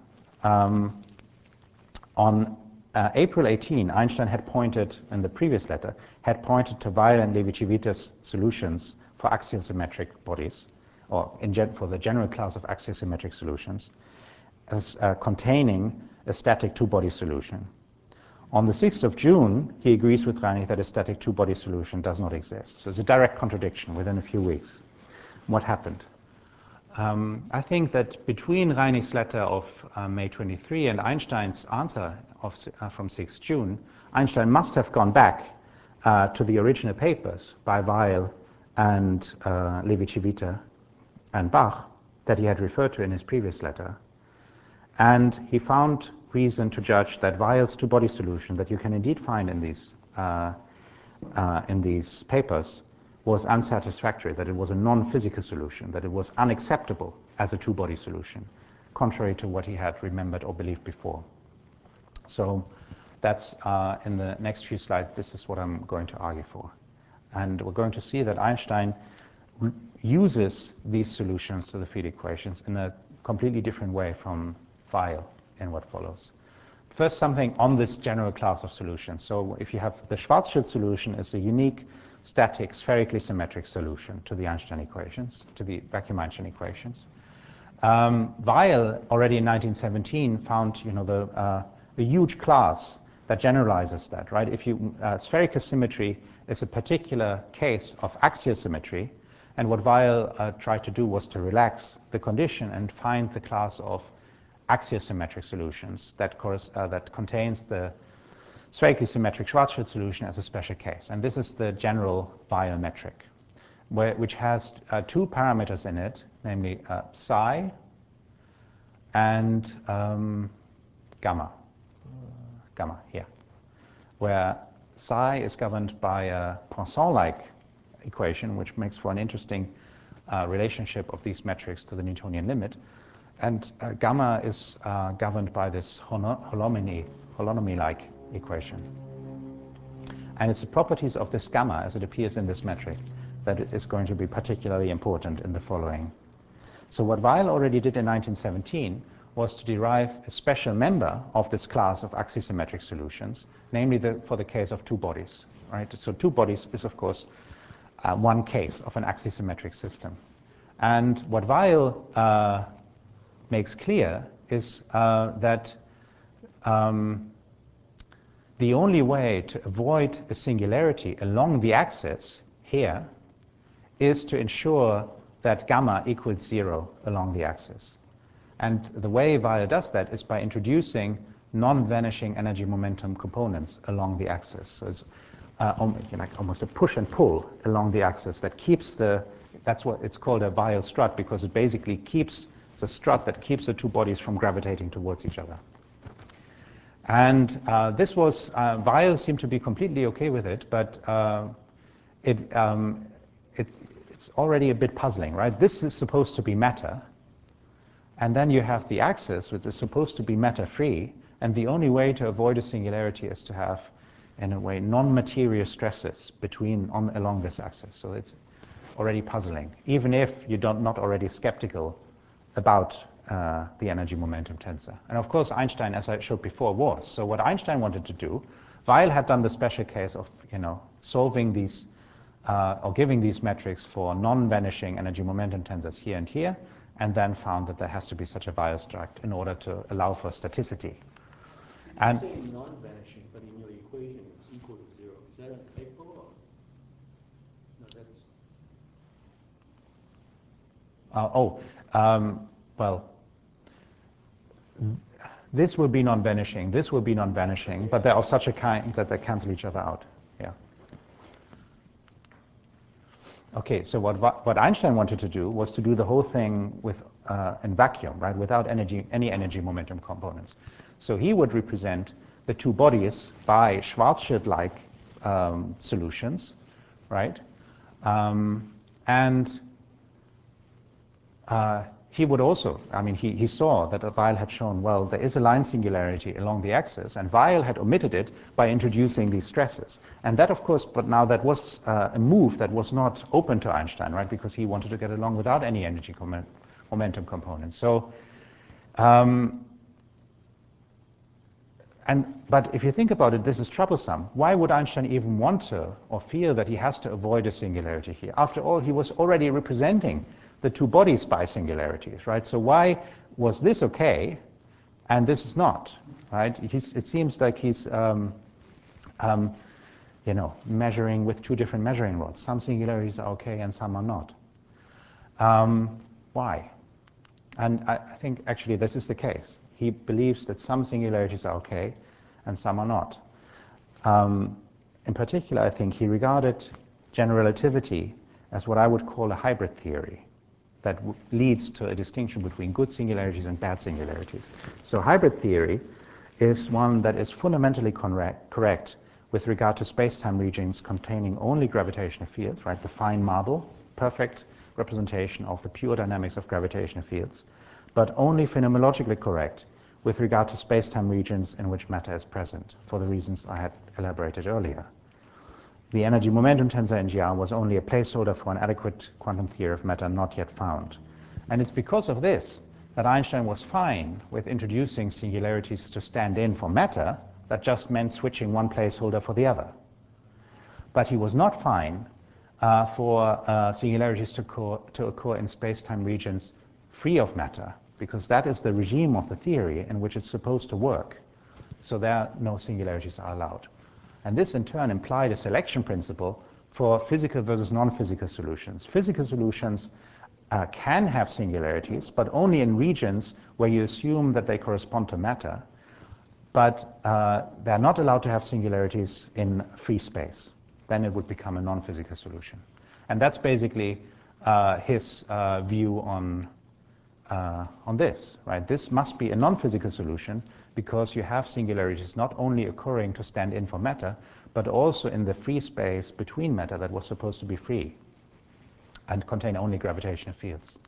On April 18, Einstein had pointed, in the previous letter, had pointed to Weil and Levi-Civita's solutions for axiosymmetric bodies, or for the general class of axiosymmetric solutions, as containing a static two-body solution. On the 6th of June, he agrees with Reinig that a static two-body solution does not exist. So it's a direct contradiction within a few weeks. What happened? I think that between Reinig's letter of May 23 and Einstein's answer from 6 June, Einstein must have gone back to the original papers by Weil and Levi-Civita and Bach that he had referred to in his previous letter. And he found reason to judge that Weil's two-body solution that you can indeed find in these papers was unsatisfactory, that it was a non-physical solution, that it was unacceptable as a two-body solution, contrary to what he had remembered or believed before. So that's in the next few slides, this is what I'm going to argue for. And we're going to see that Einstein uses these solutions to the field equations in a completely different way from Weil in what follows. First, something on this general class of solutions. So if you have the Schwarzschild solution is a unique static spherically symmetric solution to the Einstein equations, to the vacuum Einstein equations. Weil already in 1917 found a huge class that generalizes that, right? If you spherical symmetry is a particular case of axisymmetry, and what Weil tried to do was to relax the condition and find the class of axisymmetric solutions that contains the spherically symmetric Schwarzschild solution as a special case. And this is the general Weil metric, which has two parameters in it, namely psi and gamma here, where psi is governed by a Poisson-like equation, which makes for an interesting relationship of these metrics to the Newtonian limit. And gamma is governed by this holonomy-like equation. And it's the properties of this gamma, as it appears in this metric, that is going to be particularly important in the following. So what Weil already did in 1917 was to derive a special member of this class of axisymmetric solutions, namely for the case of two bodies. Right? So two bodies is, of course, one case of an axisymmetric system. And what Weil makes clear is that the only way to avoid a singularity along the axis here is to ensure that gamma equals 0 along the axis. And the way Weil does that is by introducing non-vanishing energy momentum components along the axis. So it's almost a push and pull along the axis that keeps that's what it's called a Weil strut, because it basically it's a strut that keeps the two bodies from gravitating towards each other. And this was, Weil seemed to be completely okay with it, but it's already a bit puzzling, right? This is supposed to be matter, and then you have the axis, which is supposed to be matter-free, and the only way to avoid a singularity is to have, in a way, non-material stresses along this axis. So it's already puzzling, even if you're not already skeptical about the energy momentum tensor. And of course, Einstein, as I showed before, was. So what Einstein wanted to do, Weil had done the special case of solving these or giving these metrics for non-vanishing energy momentum tensors here and here, and then found that there has to be such a Weil struct in order to allow for staticity. And you say non-vanishing, but in your equation it's equal to 0. Is that a typo or no? That's well, this will be non-vanishing, this will be non-vanishing, but they're of such a kind that they cancel each other out. Yeah. Okay, so what Einstein wanted to do was to do the whole thing with in vacuum, right, without any energy momentum components. So he would represent the two bodies by Schwarzschild-like solutions, right? And he would also, I mean, he saw that Weil had shown, well, there is a line singularity along the axis, and Weil had omitted it by introducing these stresses. And that, of course, but now that was a move that was not open to Einstein, right, because he wanted to get along without any energy momentum components. So, but if you think about it, this is troublesome. Why would Einstein even want to or feel that he has to avoid a singularity here? After all, he was already representing the two bodies by singularities, right? So why was this okay and this is not, right? It seems like he's measuring with two different measuring rods. Some singularities are okay and some are not. Why? And I think actually this is the case. He believes that some singularities are okay and some are not. In particular, I think he regarded general relativity as what I would call a hybrid theory that leads to a distinction between good singularities and bad singularities. So hybrid theory is one that is fundamentally correct with regard to space-time regions containing only gravitational fields, right? The fine marble, perfect representation of the pure dynamics of gravitational fields, but only phenomenologically correct with regard to space-time regions in which matter is present, for the reasons I had elaborated earlier. The energy momentum tensor in GR was only a placeholder for an adequate quantum theory of matter not yet found. And it's because of this that Einstein was fine with introducing singularities to stand in for matter that just meant switching one placeholder for the other. But he was not fine for singularities to occur in space-time regions free of matter, because that is the regime of the theory in which it's supposed to work. So there, no singularities are allowed. And this, in turn, implied a selection principle for physical versus non-physical solutions. Physical solutions can have singularities, but only in regions where you assume that they correspond to matter. But they're not allowed to have singularities in free space. Then it would become a non-physical solution. And that's basically his view on this, right? This must be a non-physical solution because you have singularities not only occurring to stand in for matter, but also in the free space between matter that was supposed to be free and contain only gravitational fields.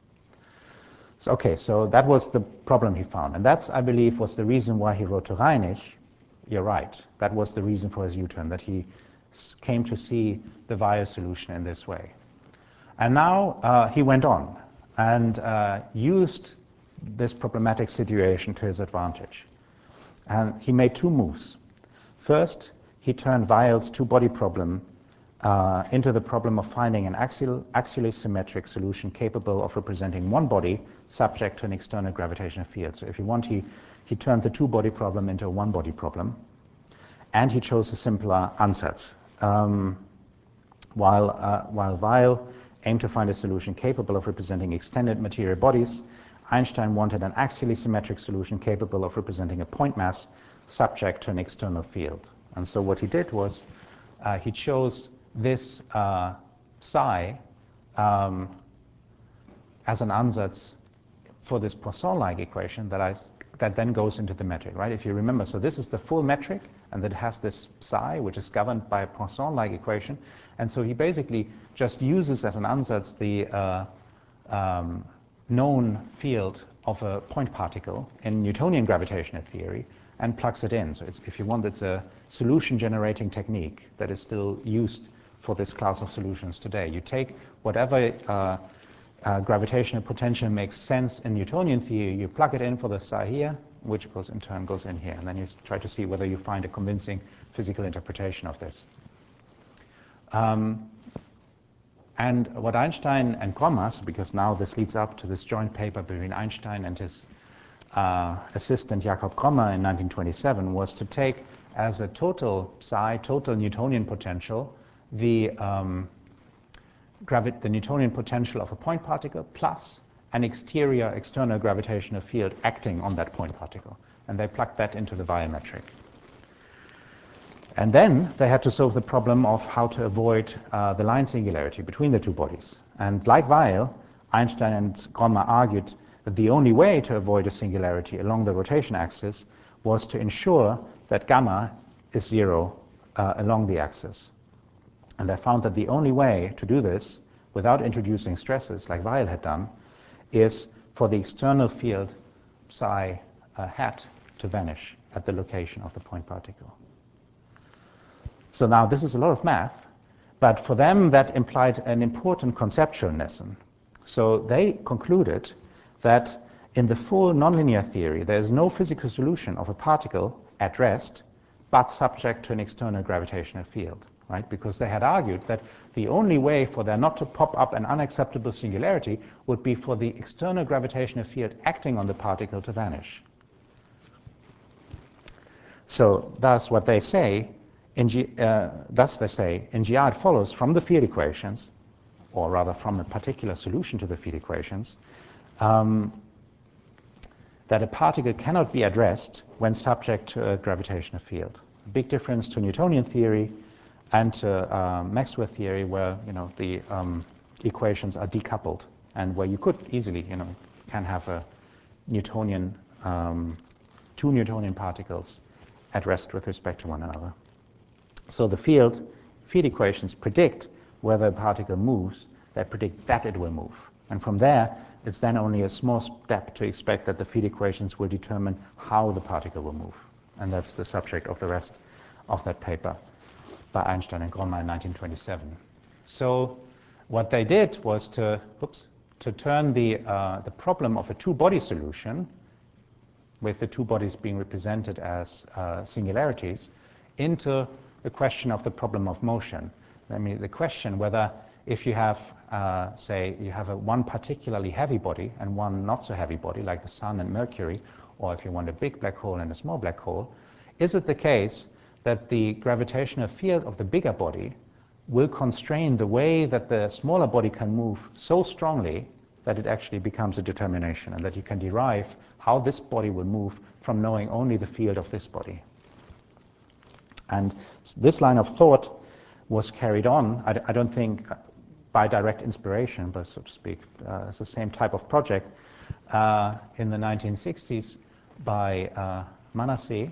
So, okay, so that was the problem he found. And that's, I believe, was the reason why he wrote to Reinig. You're right. That was the reason for his U-turn, that he came to see the Weil solution in this way. And now he went on and used this problematic situation to his advantage. And he made two moves. First, he turned Weil's two-body problem into the problem of finding an axially symmetric solution capable of representing one body subject to an external gravitational field. So if you want, he turned the two-body problem into a one-body problem. And he chose a simpler ansatz. While Weil aimed to find a solution capable of representing extended material bodies, Einstein wanted an axially symmetric solution capable of representing a point mass subject to an external field. And so what he did was he chose this psi as an ansatz for this Poisson-like equation that then goes into the metric, right? If you remember, so this is the full metric, and that has this psi, which is governed by a Poisson-like equation. And so he basically just uses as an ansatz the known field of a point particle in Newtonian gravitational theory and plugs it in. So it's, if you want, it's a solution generating technique that is still used for this class of solutions today. You take whatever gravitational potential makes sense in Newtonian theory, you plug it in for the psi here, which goes in turn goes in here, and then you try to see whether you find a convincing physical interpretation of this. And what Einstein and Grommas, because now this leads up to this joint paper between Einstein and his assistant Jakob Grommer in 1927, was to take as a total psi, total Newtonian potential, the Newtonian potential of a point particle plus an external gravitational field acting on that point particle. And they plugged that into the Weil metric. And then they had to solve the problem of how to avoid the line singularity between the two bodies. And like Weil, Einstein and Grommer argued that the only way to avoid a singularity along the rotation axis was to ensure that gamma is zero along the axis. And they found that the only way to do this without introducing stresses, like Weil had done, is for the external field psi hat to vanish at the location of the point particle. So now this is a lot of math, but for them that implied an important conceptual lesson. So they concluded that in the full nonlinear theory, there is no physical solution of a particle at rest, but subject to an external gravitational field, right? Because they had argued that the only way for there not to pop up an unacceptable singularity would be for the external gravitational field acting on the particle to vanish. So thus what they say, in GR it follows from the field equations, or rather from a particular solution to the field equations, that a particle cannot be at rest when subject to a gravitational field. A big difference to Newtonian theory and to Maxwell theory, where the equations are decoupled, and where you could easily can have a Newtonian two Newtonian particles at rest with respect to one another. So the field equations predict whether a particle moves, they predict that it will move. And from there, it's then only a small step to expect that the field equations will determine how the particle will move. And that's the subject of the rest of that paper by Einstein and Grommer in 1927. So what they did was to turn the problem of a two-body solution, with the two bodies being represented as singularities, into the question of the problem of motion. I mean, the question whether if you have, say, you have one particularly heavy body and one not so heavy body, like the Sun and Mercury, or if you want a big black hole and a small black hole, is it the case that the gravitational field of the bigger body will constrain the way that the smaller body can move so strongly that it actually becomes a determination, and that you can derive how this body will move from knowing only the field of this body? And this line of thought was carried on, I don't think by direct inspiration, but so to speak, it's the same type of project in the 1960s by Manasseh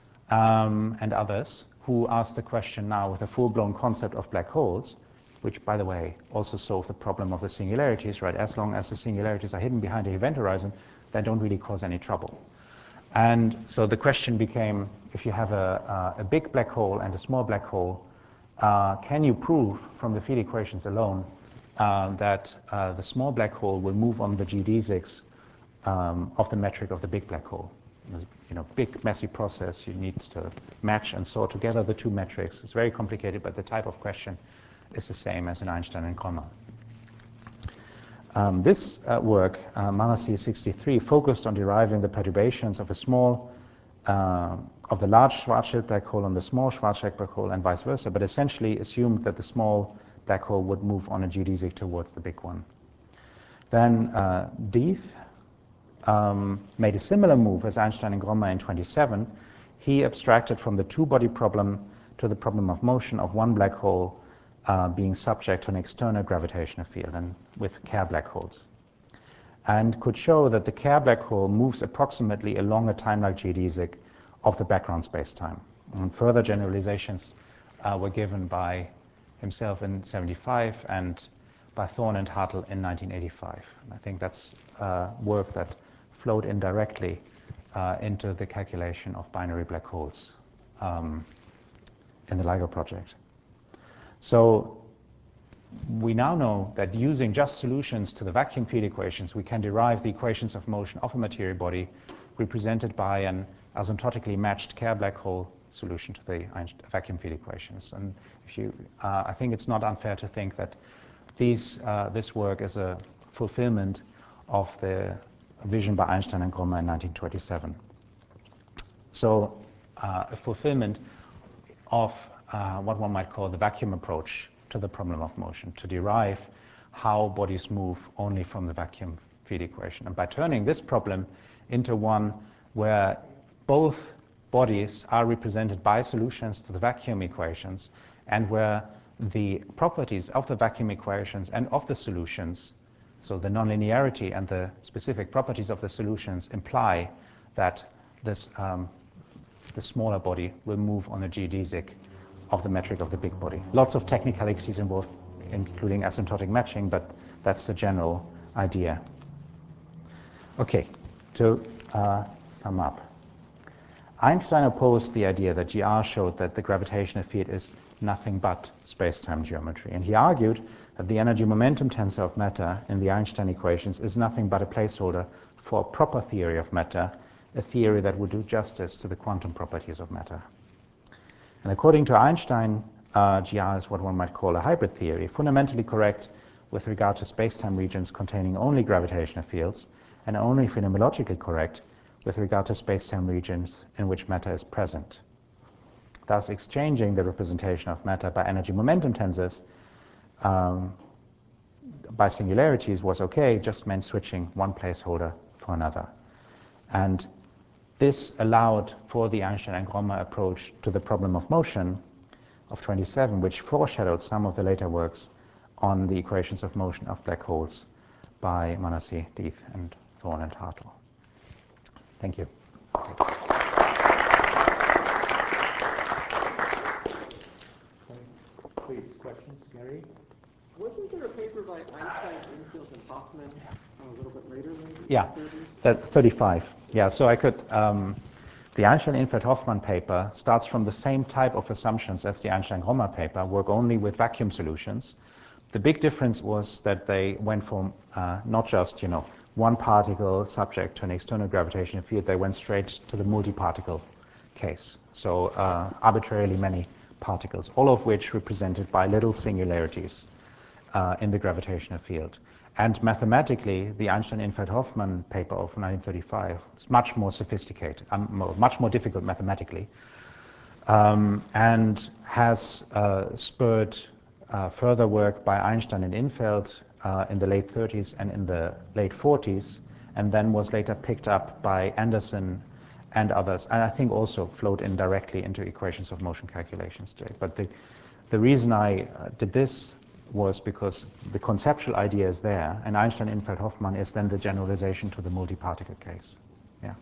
and others, who asked the question now with a full-blown concept of black holes, which, by the way, also solve the problem of the singularities, right? As long as the singularities are hidden behind the event horizon, they don't really cause any trouble. And so the question became, if you have a big black hole and a small black hole, can you prove from the field equations alone that the small black hole will move on the geodesics of the metric of the big black hole? Big, messy process. You need to match and sort together the two metrics. It's very complicated, but the type of question is the same as in Einstein and Grommer. This work, Manasseh 63, focused on deriving the perturbations of the large Schwarzschild black hole on the small Schwarzschild black hole, and vice versa, but essentially assumed that the small black hole would move on a geodesic towards the big one. Then Deeth made a similar move as Einstein and Grommer in 27. He abstracted from the two-body problem to the problem of motion of one black hole being subject to an external gravitational field, and with Kerr black holes, and could show that the Kerr black hole moves approximately along a time-like geodesic of the background space-time. And further generalizations were given by himself in 75 and by Thorne and Hartle in 1985. And I think that's work that flowed in directly into the calculation of binary black holes in the LIGO project. So we now know that using just solutions to the vacuum field equations, we can derive the equations of motion of a material body represented by an asymptotically matched Kerr black hole solution to the vacuum field equations. And I think it's not unfair to think that this work is a fulfillment of the vision by Einstein and Grommer in 1927. So a fulfillment of what one might call the vacuum approach to the problem of motion, to derive how bodies move only from the vacuum field equation. And by turning this problem into one where both bodies are represented by solutions to the vacuum equations, and where the properties of the vacuum equations and of the solutions, so the nonlinearity and the specific properties of the solutions, imply that this, the smaller body will move on a geodesic of the metric of the big body. Lots of technicalities involved, including asymptotic matching, but that's the general idea. Okay, to sum up. Einstein opposed the idea that GR showed that the gravitational field is nothing but space-time geometry. And he argued that the energy-momentum tensor of matter in the Einstein equations is nothing but a placeholder for a proper theory of matter, a theory that would do justice to the quantum properties of matter. And according to Einstein, GR is what one might call a hybrid theory, fundamentally correct with regard to space-time regions containing only gravitational fields, and only phenomenologically correct with regard to space-time regions in which matter is present. Thus, exchanging the representation of matter by energy-momentum tensors by singularities was okay, just meant switching one placeholder for another. And this allowed for the Einstein and Grommer approach to the problem of motion of 27, which foreshadowed some of the later works on the equations of motion of black holes by Manasseh, Deeth, and Thorne and Hartle. Thank you. Please, questions, Gary? Wasn't there a paper by Einstein, Infield, and Hoffman a little bit later, maybe? Yeah, that 35. Yeah, so I could. The Einstein-Infield-Hoffmann paper starts from the same type of assumptions as the Einstein-Grommer paper, work only with vacuum solutions. The big difference was that they went from not just, one particle subject to an external gravitational field, they went straight to the multi-particle case. So arbitrarily many particles, all of which represented by little singularities in the gravitational field. And mathematically, the Einstein-Infield-Hoffmann paper of 1935 is much more sophisticated, much more difficult mathematically, and has spurred further work by Einstein and Infeld in the late 30s and in the late 40s, and then was later picked up by Anderson and others, and I think also flowed in directly into equations of motion calculations today. But the reason I did this was because the conceptual idea is there, and Einstein-Infield-Hoffmann is then the generalization to the multi-particle case. Yeah.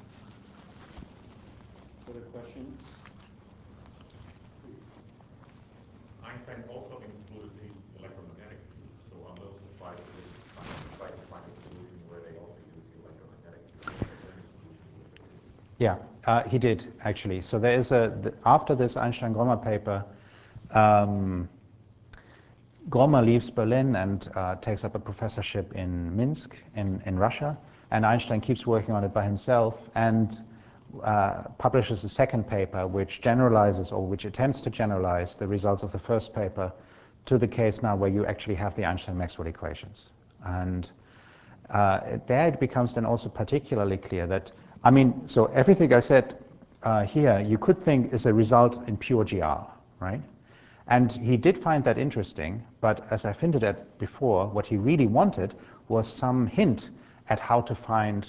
Further questions? Einstein also included the electromagnetic field, so I'm a little surprised they tried to find a solution where they also use the electromagnetic field. Yeah, he did actually. So there is after this Einstein-Grommer paper, Grommer leaves Berlin and takes up a professorship in Minsk in Russia, and Einstein keeps working on it by himself and publishes a second paper which generalizes, or which attempts to generalize, the results of the first paper to the case now where you actually have the Einstein-Maxwell equations. And there it becomes then also particularly clear that, so everything I said here you could think is a result in pure GR, right? And he did find that interesting, but as I've hinted at before, what he really wanted was some hint at how to find,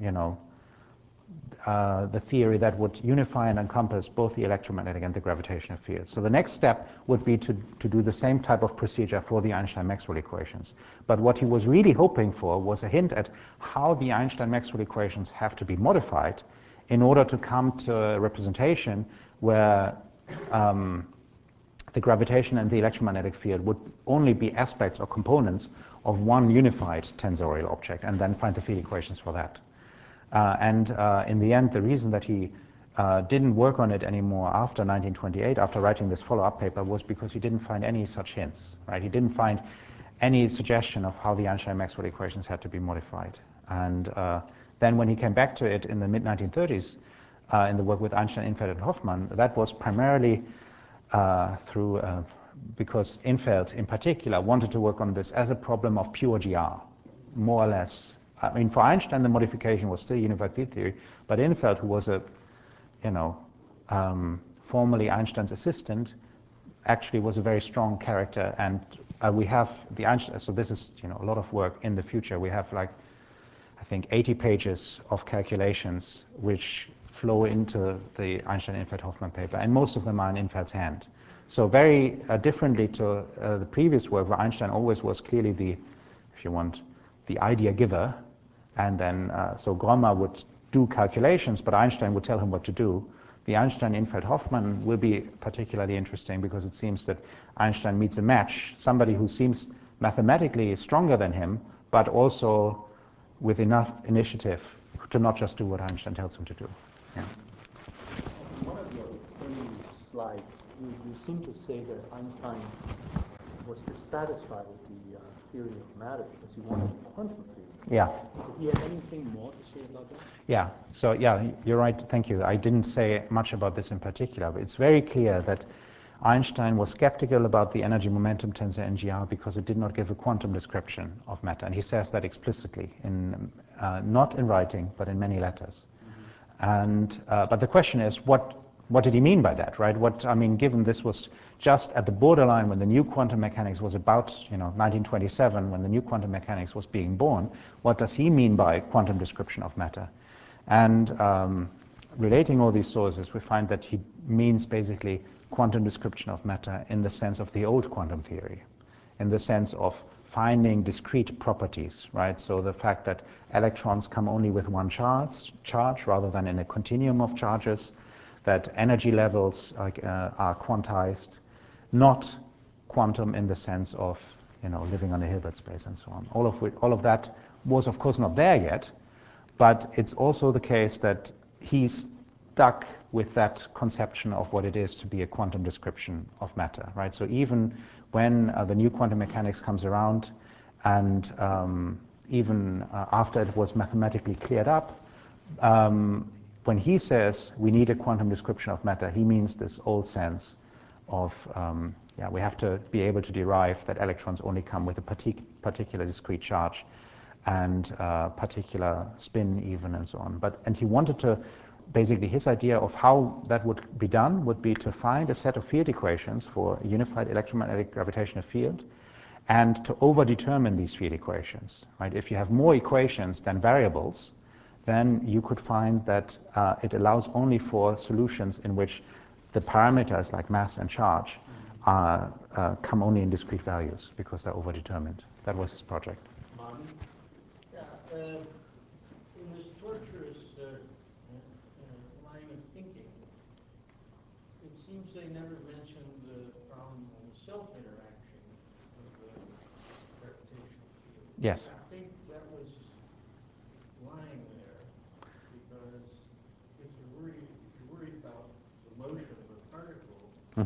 the theory that would unify and encompass both the electromagnetic and the gravitational fields. So the next step would be to do the same type of procedure for the Einstein-Maxwell equations. But what he was really hoping for was a hint at how the Einstein-Maxwell equations have to be modified in order to come to a representation where the gravitation and the electromagnetic field would only be aspects or components of one unified tensorial object, and then find the field equations for that. And in the end, the reason that he didn't work on it anymore after 1928, after writing this follow-up paper, was because he didn't find any such hints, right? He didn't find any suggestion of how the Einstein-Maxwell equations had to be modified. And then when he came back to it in the mid-1930s, in the work with Einstein, Infeld, and Hoffmann, that was primarily because Infeld in particular wanted to work on this as a problem of pure GR, more or less. For Einstein the modification was still unified field theory, but Infeld, who was formerly Einstein's assistant, actually was a very strong character, and we have the Einstein, so this is a lot of work in the future. We have I think 80 pages of calculations which flow into the Einstein-Infeld-Hoffmann paper, and most of them are in Infeld's hand. So very differently to the previous work, where Einstein always was clearly the, if you want, the idea giver, and then so Grommer would do calculations, but Einstein would tell him what to do. The Einstein-Infeld-Hoffmann will be particularly interesting because it seems that Einstein meets a match, somebody who seems mathematically stronger than him, but also with enough initiative to not just do what Einstein tells him to do. Yeah. In one of your early slides, you seem to say that Einstein was dissatisfied with the theory of matter because he wanted quantum theory. Yeah. Did he have anything more to say about that? Yeah, so yeah, you're right, thank you. I didn't say much about this in particular, but it's very clear that Einstein was skeptical about the energy momentum tensor NGR because it did not give a quantum description of matter, and he says that explicitly, not in writing, but in many letters. And but the question is, what did he mean by that, right? Given this was just at the borderline when the new quantum mechanics was about, 1927, when the new quantum mechanics was being born, what does he mean by quantum description of matter? And relating all these sources, we find that he means basically quantum description of matter in the sense of the old quantum theory, in the sense of finding discrete properties, right? So the fact that electrons come only with one charge rather than in a continuum of charges, that energy levels are quantized, not quantum in the sense of living on a Hilbert space and so on. All of that was of course not there yet, but it's also the case that he's stuck with that conception of what it is to be a quantum description of matter, right? So even when the new quantum mechanics comes around, and even after it was mathematically cleared up, when he says we need a quantum description of matter, he means this old sense of, we have to be able to derive that electrons only come with a particular discrete charge and particular spin even and so on. And he wanted to, basically his idea of how that would be done would be to find a set of field equations for a unified electromagnetic gravitational field and to overdetermine these field equations, right? If you have more equations than variables, then you could find that it allows only for solutions in which the parameters like mass and charge come only in discrete values because they're overdetermined. That was his project. Martin? Yeah, in this torturous line of thinking, it seems they never mentioned the problem of the self-interaction of the gravitational field. Yes. I think that was lying there because if you're worried about the motion of a particle,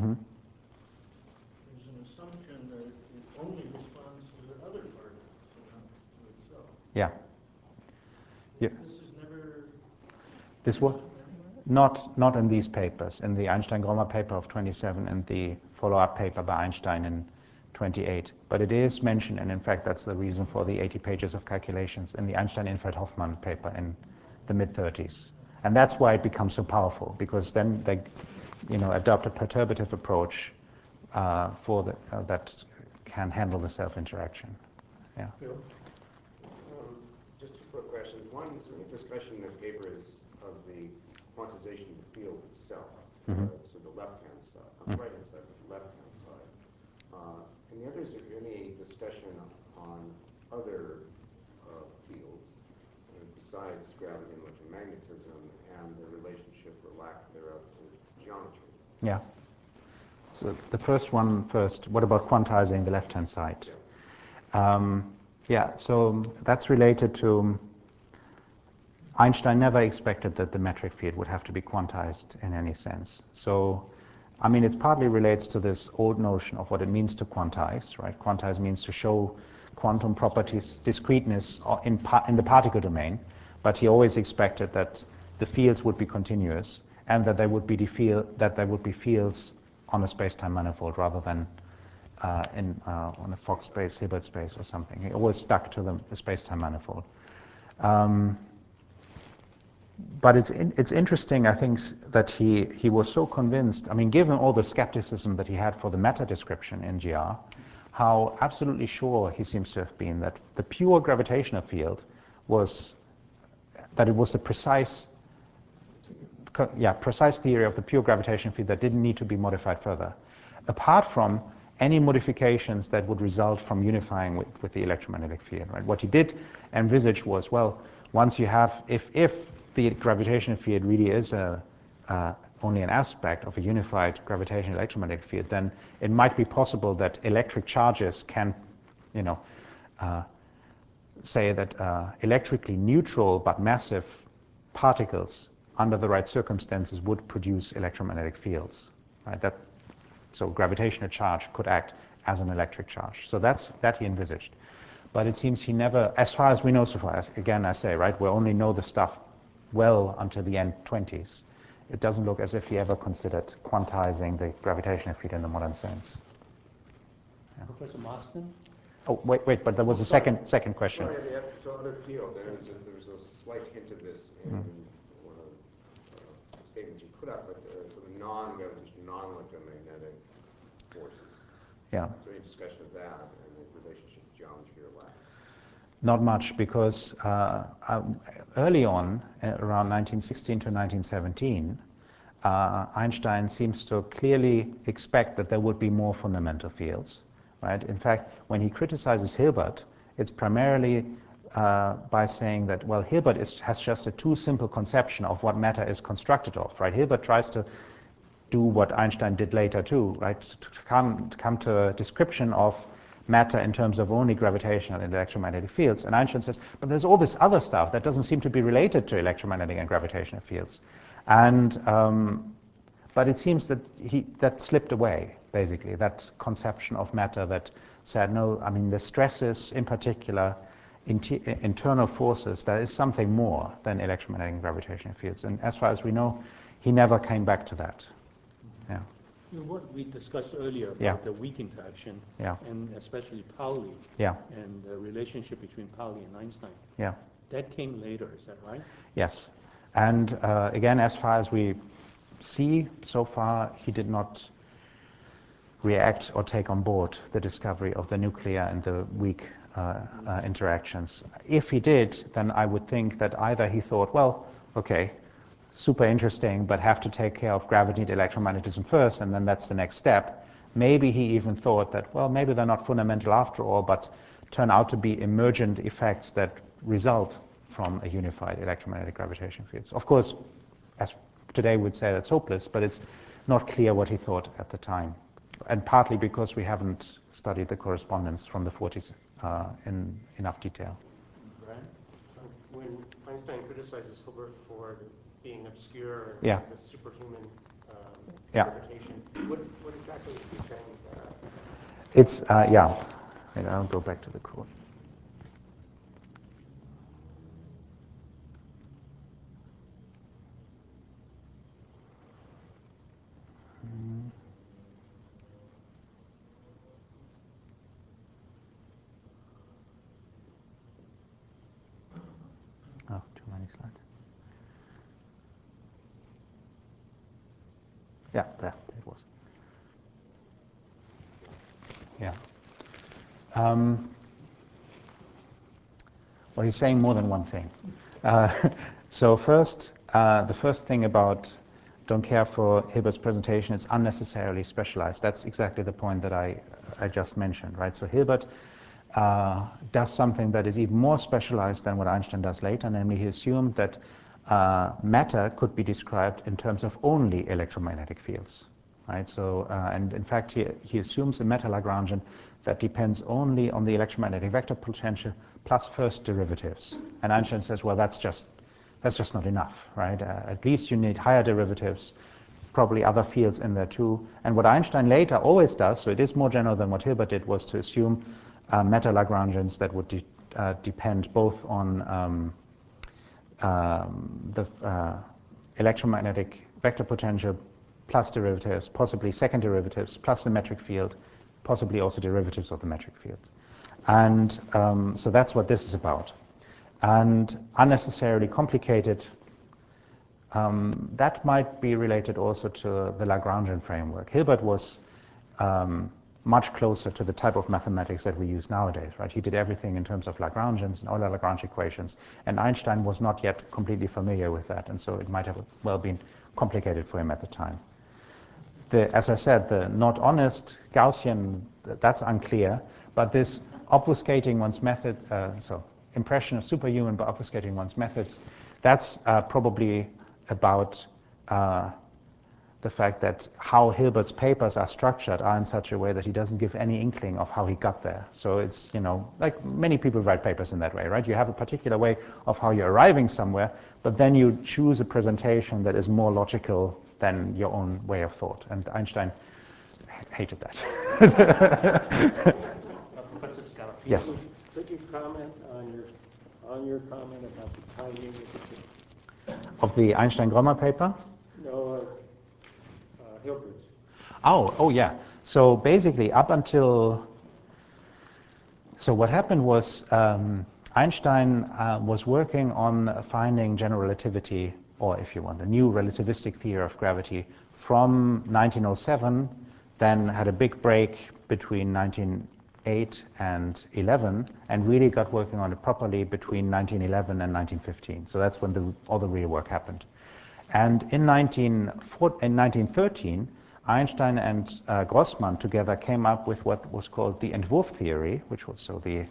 there's an assumption that it only responds to other particles and not to itself. Yeah. Yeah. This is never. This was not in these papers, in the Einstein-Grommer paper of 27 and the follow-up paper by Einstein in 28. But it is mentioned, and in fact that's the reason for the 80 pages of calculations in the Einstein-Infeld-Hoffmann paper in the mid-30s. And that's why it becomes so powerful, because then they adopt a perturbative approach that can handle the self-interaction. Yeah. Phil? Just two quick questions. One, is there any discussion in the papers of the quantization of the field itself? So the left-hand side, not the right-hand side, but the left-hand side. And the other, is there any discussion on other fields besides gravity and electromagnetism and the relationship or lack thereof to geometry? Yeah. So the first one first, what about quantizing the left-hand side? Yeah. So that's related to Einstein never expected that the metric field would have to be quantized in any sense. So, it partly relates to this old notion of what it means to quantize, right? Quantize means to show quantum properties, discreteness in the particle domain, but he always expected that the fields would be continuous and that there would be fields on a space-time manifold rather than on a Fock space, Hilbert space or something. He always stuck to the space-time manifold. But it's interesting, I think, that he was so convinced, given all the skepticism that he had for the matter description in GR, how absolutely sure he seems to have been that the pure gravitational field was the precise precise theory of the pure gravitational field that didn't need to be modified further, apart from any modifications that would result from unifying with the electromagnetic field. Right? What he did envisage was, well, once you have, if the gravitational field really is only an aspect of a unified gravitational electromagnetic field, then it might be possible that electric charges can, say that electrically neutral but massive particles under the right circumstances would produce electromagnetic fields. Right? So gravitational charge could act as an electric charge. So that he envisaged. But it seems he never, as far as we know so far, again I say, right, we only know the stuff well until the end 20s. It doesn't look as if he ever considered quantizing the gravitational field in the modern sense. Yeah. Professor Marston? Oh, wait, but there was a second question. Well, yeah, so other fields, there's a slight hint of this in one of the statements you put up, but sort of non-gravitational, non-electromagnetic forces. Yeah. So any discussion of that and the relationship to geometry or what? Not much, because early on, around 1916 to 1917, Einstein seems to clearly expect that there would be more fundamental fields. Right? In fact, when he criticizes Hilbert, it's primarily by saying that, well, Hilbert has just a too simple conception of what matter is constructed of. Right? Hilbert tries to do what Einstein did later too, right? To come to a description of matter in terms of only gravitational and electromagnetic fields. And Einstein says, but there's all this other stuff that doesn't seem to be related to electromagnetic and gravitational fields. And but it seems that that slipped away, basically, that conception of matter that said, no, I mean, the stresses, in particular, internal forces, there is something more than electromagnetic and gravitational fields. And as far as we know, he never came back to that. Yeah. What we discussed earlier about the weak interaction, and especially Pauli, and the relationship between Pauli and Einstein, that came later, is that right? Yes. And again, as far as we see so far, he did not react or take on board the discovery of the nuclear and the weak interactions. If he did, then I would think that either he thought, well, okay, super interesting, but have to take care of gravity and electromagnetism first, and then that's the next step. Maybe he even thought that, well, maybe they're not fundamental after all, but turn out to be emergent effects that result from a unified electromagnetic gravitational field. Of course, as today we'd say that's hopeless, but it's not clear what he thought at the time. And partly because we haven't studied the correspondence from the 40s in enough detail. Right. When Einstein criticizes Hilbert for being obscure and the superhuman interpretation, what exactly is he saying? It's, Wait, I'll go back to the quote. Oh, too many slides. Yeah, there it was. Yeah. Well, he's saying more than one thing. So first, the first thing about don't care for Hilbert's presentation, it's unnecessarily specialized. That's exactly the point that I just mentioned, right? So Hilbert does something that is even more specialized than what Einstein does later, namely he assumed that matter could be described in terms of only electromagnetic fields, right? So, and in fact, he assumes a matter Lagrangian that depends only on the electromagnetic vector potential plus first derivatives. And Einstein says, well, that's just not enough, right? At least you need higher derivatives, probably other fields in there too. And what Einstein later always does, so it is more general than what Hilbert did, was to assume matter Lagrangians that would depend both on the electromagnetic vector potential plus derivatives, possibly second derivatives, plus the metric field, possibly also derivatives of the metric field. And so that's what this is about. And unnecessarily complicated, that might be related also to the Lagrangian framework. Hilbert was much closer to the type of mathematics that we use nowadays, right? He did everything in terms of Lagrangians and Euler-Lagrange equations, and Einstein was not yet completely familiar with that, and so it might have well been complicated for him at the time. As I said, the not honest Gaussian, that's unclear, but this obfuscating one's method, so impression of superhuman by obfuscating one's methods, that's probably about the fact that how Hilbert's papers are structured are in such a way that he doesn't give any inkling of how he got there. So it's, like many people write papers in that way, right? You have a particular way of how you're arriving somewhere, but then you choose a presentation that is more logical than your own way of thought. And Einstein hated that. Professor Scott. Yes. Could you comment on your comment about the timing of the Einstein-Grommer paper? No, Hilbert's. Oh, yeah. So basically, up until, so what happened was Einstein was working on finding general relativity, or if you want, a new relativistic theory of gravity from 1907, then had a big break between 1908 and 11, and really got working on it properly between 1911 and 1915. So that's when all the real work happened. And in 1913, Einstein and Grossmann together came up with what was called the Entwurf theory, which was so the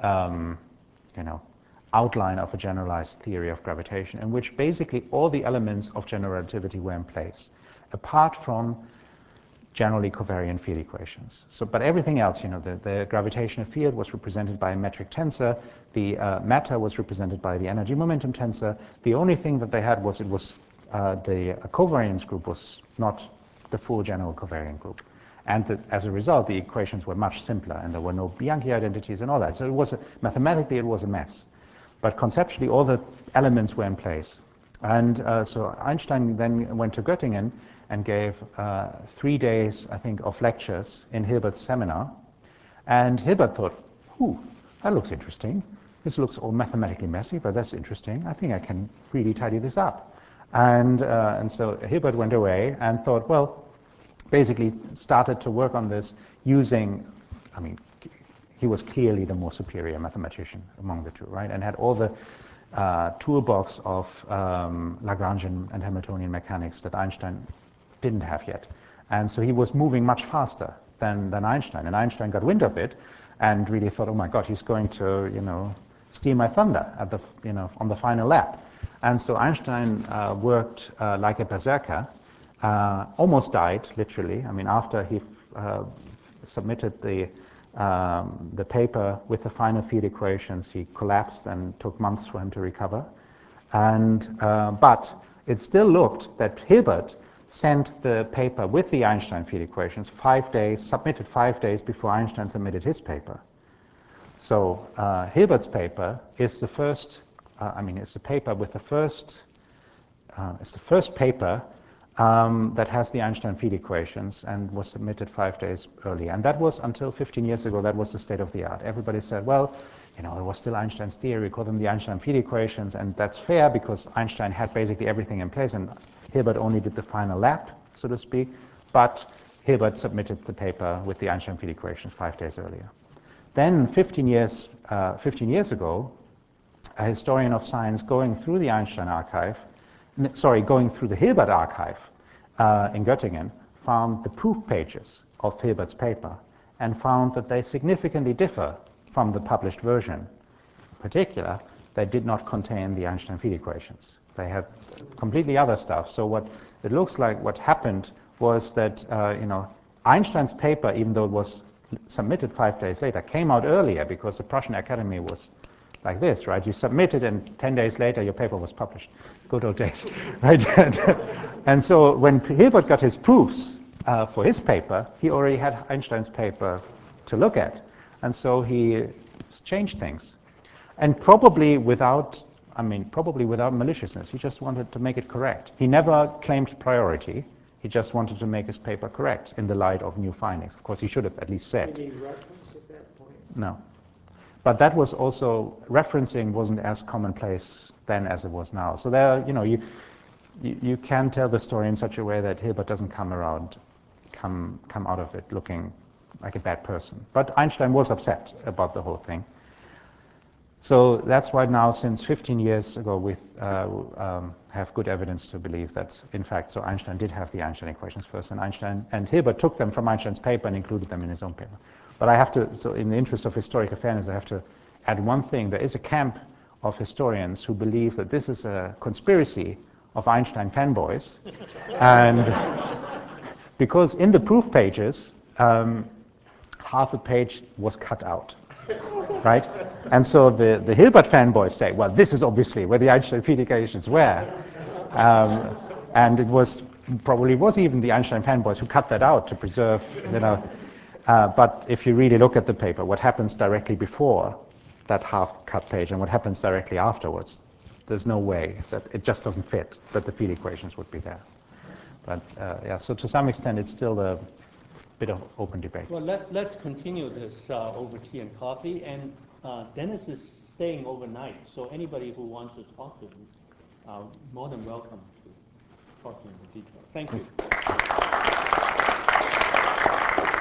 outline of a generalized theory of gravitation, in which basically all the elements of general relativity were in place, apart from generally covariant field equations. So, but everything else, the gravitational field was represented by a metric tensor, the matter was represented by the energy momentum tensor. The only thing that they had was the covariance group was not the full general covariant group. And as a result, the equations were much simpler, and there were no Bianchi identities and all that. So mathematically, it was a mess. But conceptually, all the elements were in place. And so Einstein then went to Göttingen and gave 3 days, I think, of lectures in Hilbert's seminar. And Hilbert thought, that looks interesting. This looks all mathematically messy, but that's interesting. I think I can really tidy this up. And so Hilbert went away and thought, well, basically started to work on this using, he was clearly the more superior mathematician among the two, right? And had all the toolbox of Lagrangian and Hamiltonian mechanics that Einstein didn't have yet. And so he was moving much faster than Einstein. And Einstein got wind of it and really thought, oh my God, he's going to, steal my thunder at the, on the final lap. And so Einstein worked like a berserker, almost died, literally. After he submitted the paper with the final field equations, he collapsed and took months for him to recover. But it still looked that Hilbert sent the paper with the Einstein field equations submitted 5 days before Einstein submitted his paper. So Hilbert's paper is the first, it's the paper with the first, it's the first paper that has the Einstein field equations and was submitted 5 days early. And that was, until 15 years ago, that was the state of the art. Everybody said, well, it was still Einstein's theory, we call them the Einstein field equations, and that's fair because Einstein had basically everything in place, and Hilbert only did the final lap, so to speak, but Hilbert submitted the paper with the Einstein field equations 5 days earlier. Then 15 years ago, a historian of science going through the Einstein archive, going through the Hilbert archive in Göttingen, found the proof pages of Hilbert's paper and found that they significantly differ from the published version. In particular, they did not contain the Einstein field equations. They had completely other stuff. So what it looks like what happened was that Einstein's paper, even though it was submitted 5 days later, came out earlier because the Prussian Academy was like this, right? You submitted and 10 days later your paper was published. Good old days, right? And so when Hilbert got his proofs for his paper, he already had Einstein's paper to look at. And so he changed things. And probably without maliciousness. He just wanted to make it correct. He never claimed priority. He just wanted to make his paper correct in the light of new findings. Of course, he should have at least said. Any reference at that point? No. But that was also, referencing wasn't as commonplace then as it was now. So there, you can tell the story in such a way that Hilbert doesn't come out of it looking like a bad person. But Einstein was upset about the whole thing. So that's why now, since 15 years ago, we have good evidence to believe that, in fact, so Einstein did have the Einstein equations first, and Einstein and Hilbert took them from Einstein's paper and included them in his own paper. But I have to, so in the interest of historical fairness, I have to add one thing. There is a camp of historians who believe that this is a conspiracy of Einstein fanboys, and because in the proof pages, half a page was cut out. Right? And so the Hilbert fanboys say, well, this is obviously where the Einstein field equations were. And it was probably even the Einstein fanboys who cut that out to preserve, but if you really look at the paper, what happens directly before that half-cut page and what happens directly afterwards, there's no way that it just doesn't fit that the field equations would be there. But yeah, so to some extent, it's still a bit of open debate. Well, let's continue this over tea and coffee. And Dennis is staying overnight, so anybody who wants to talk to him, more than welcome to talk to him in detail. Thank you.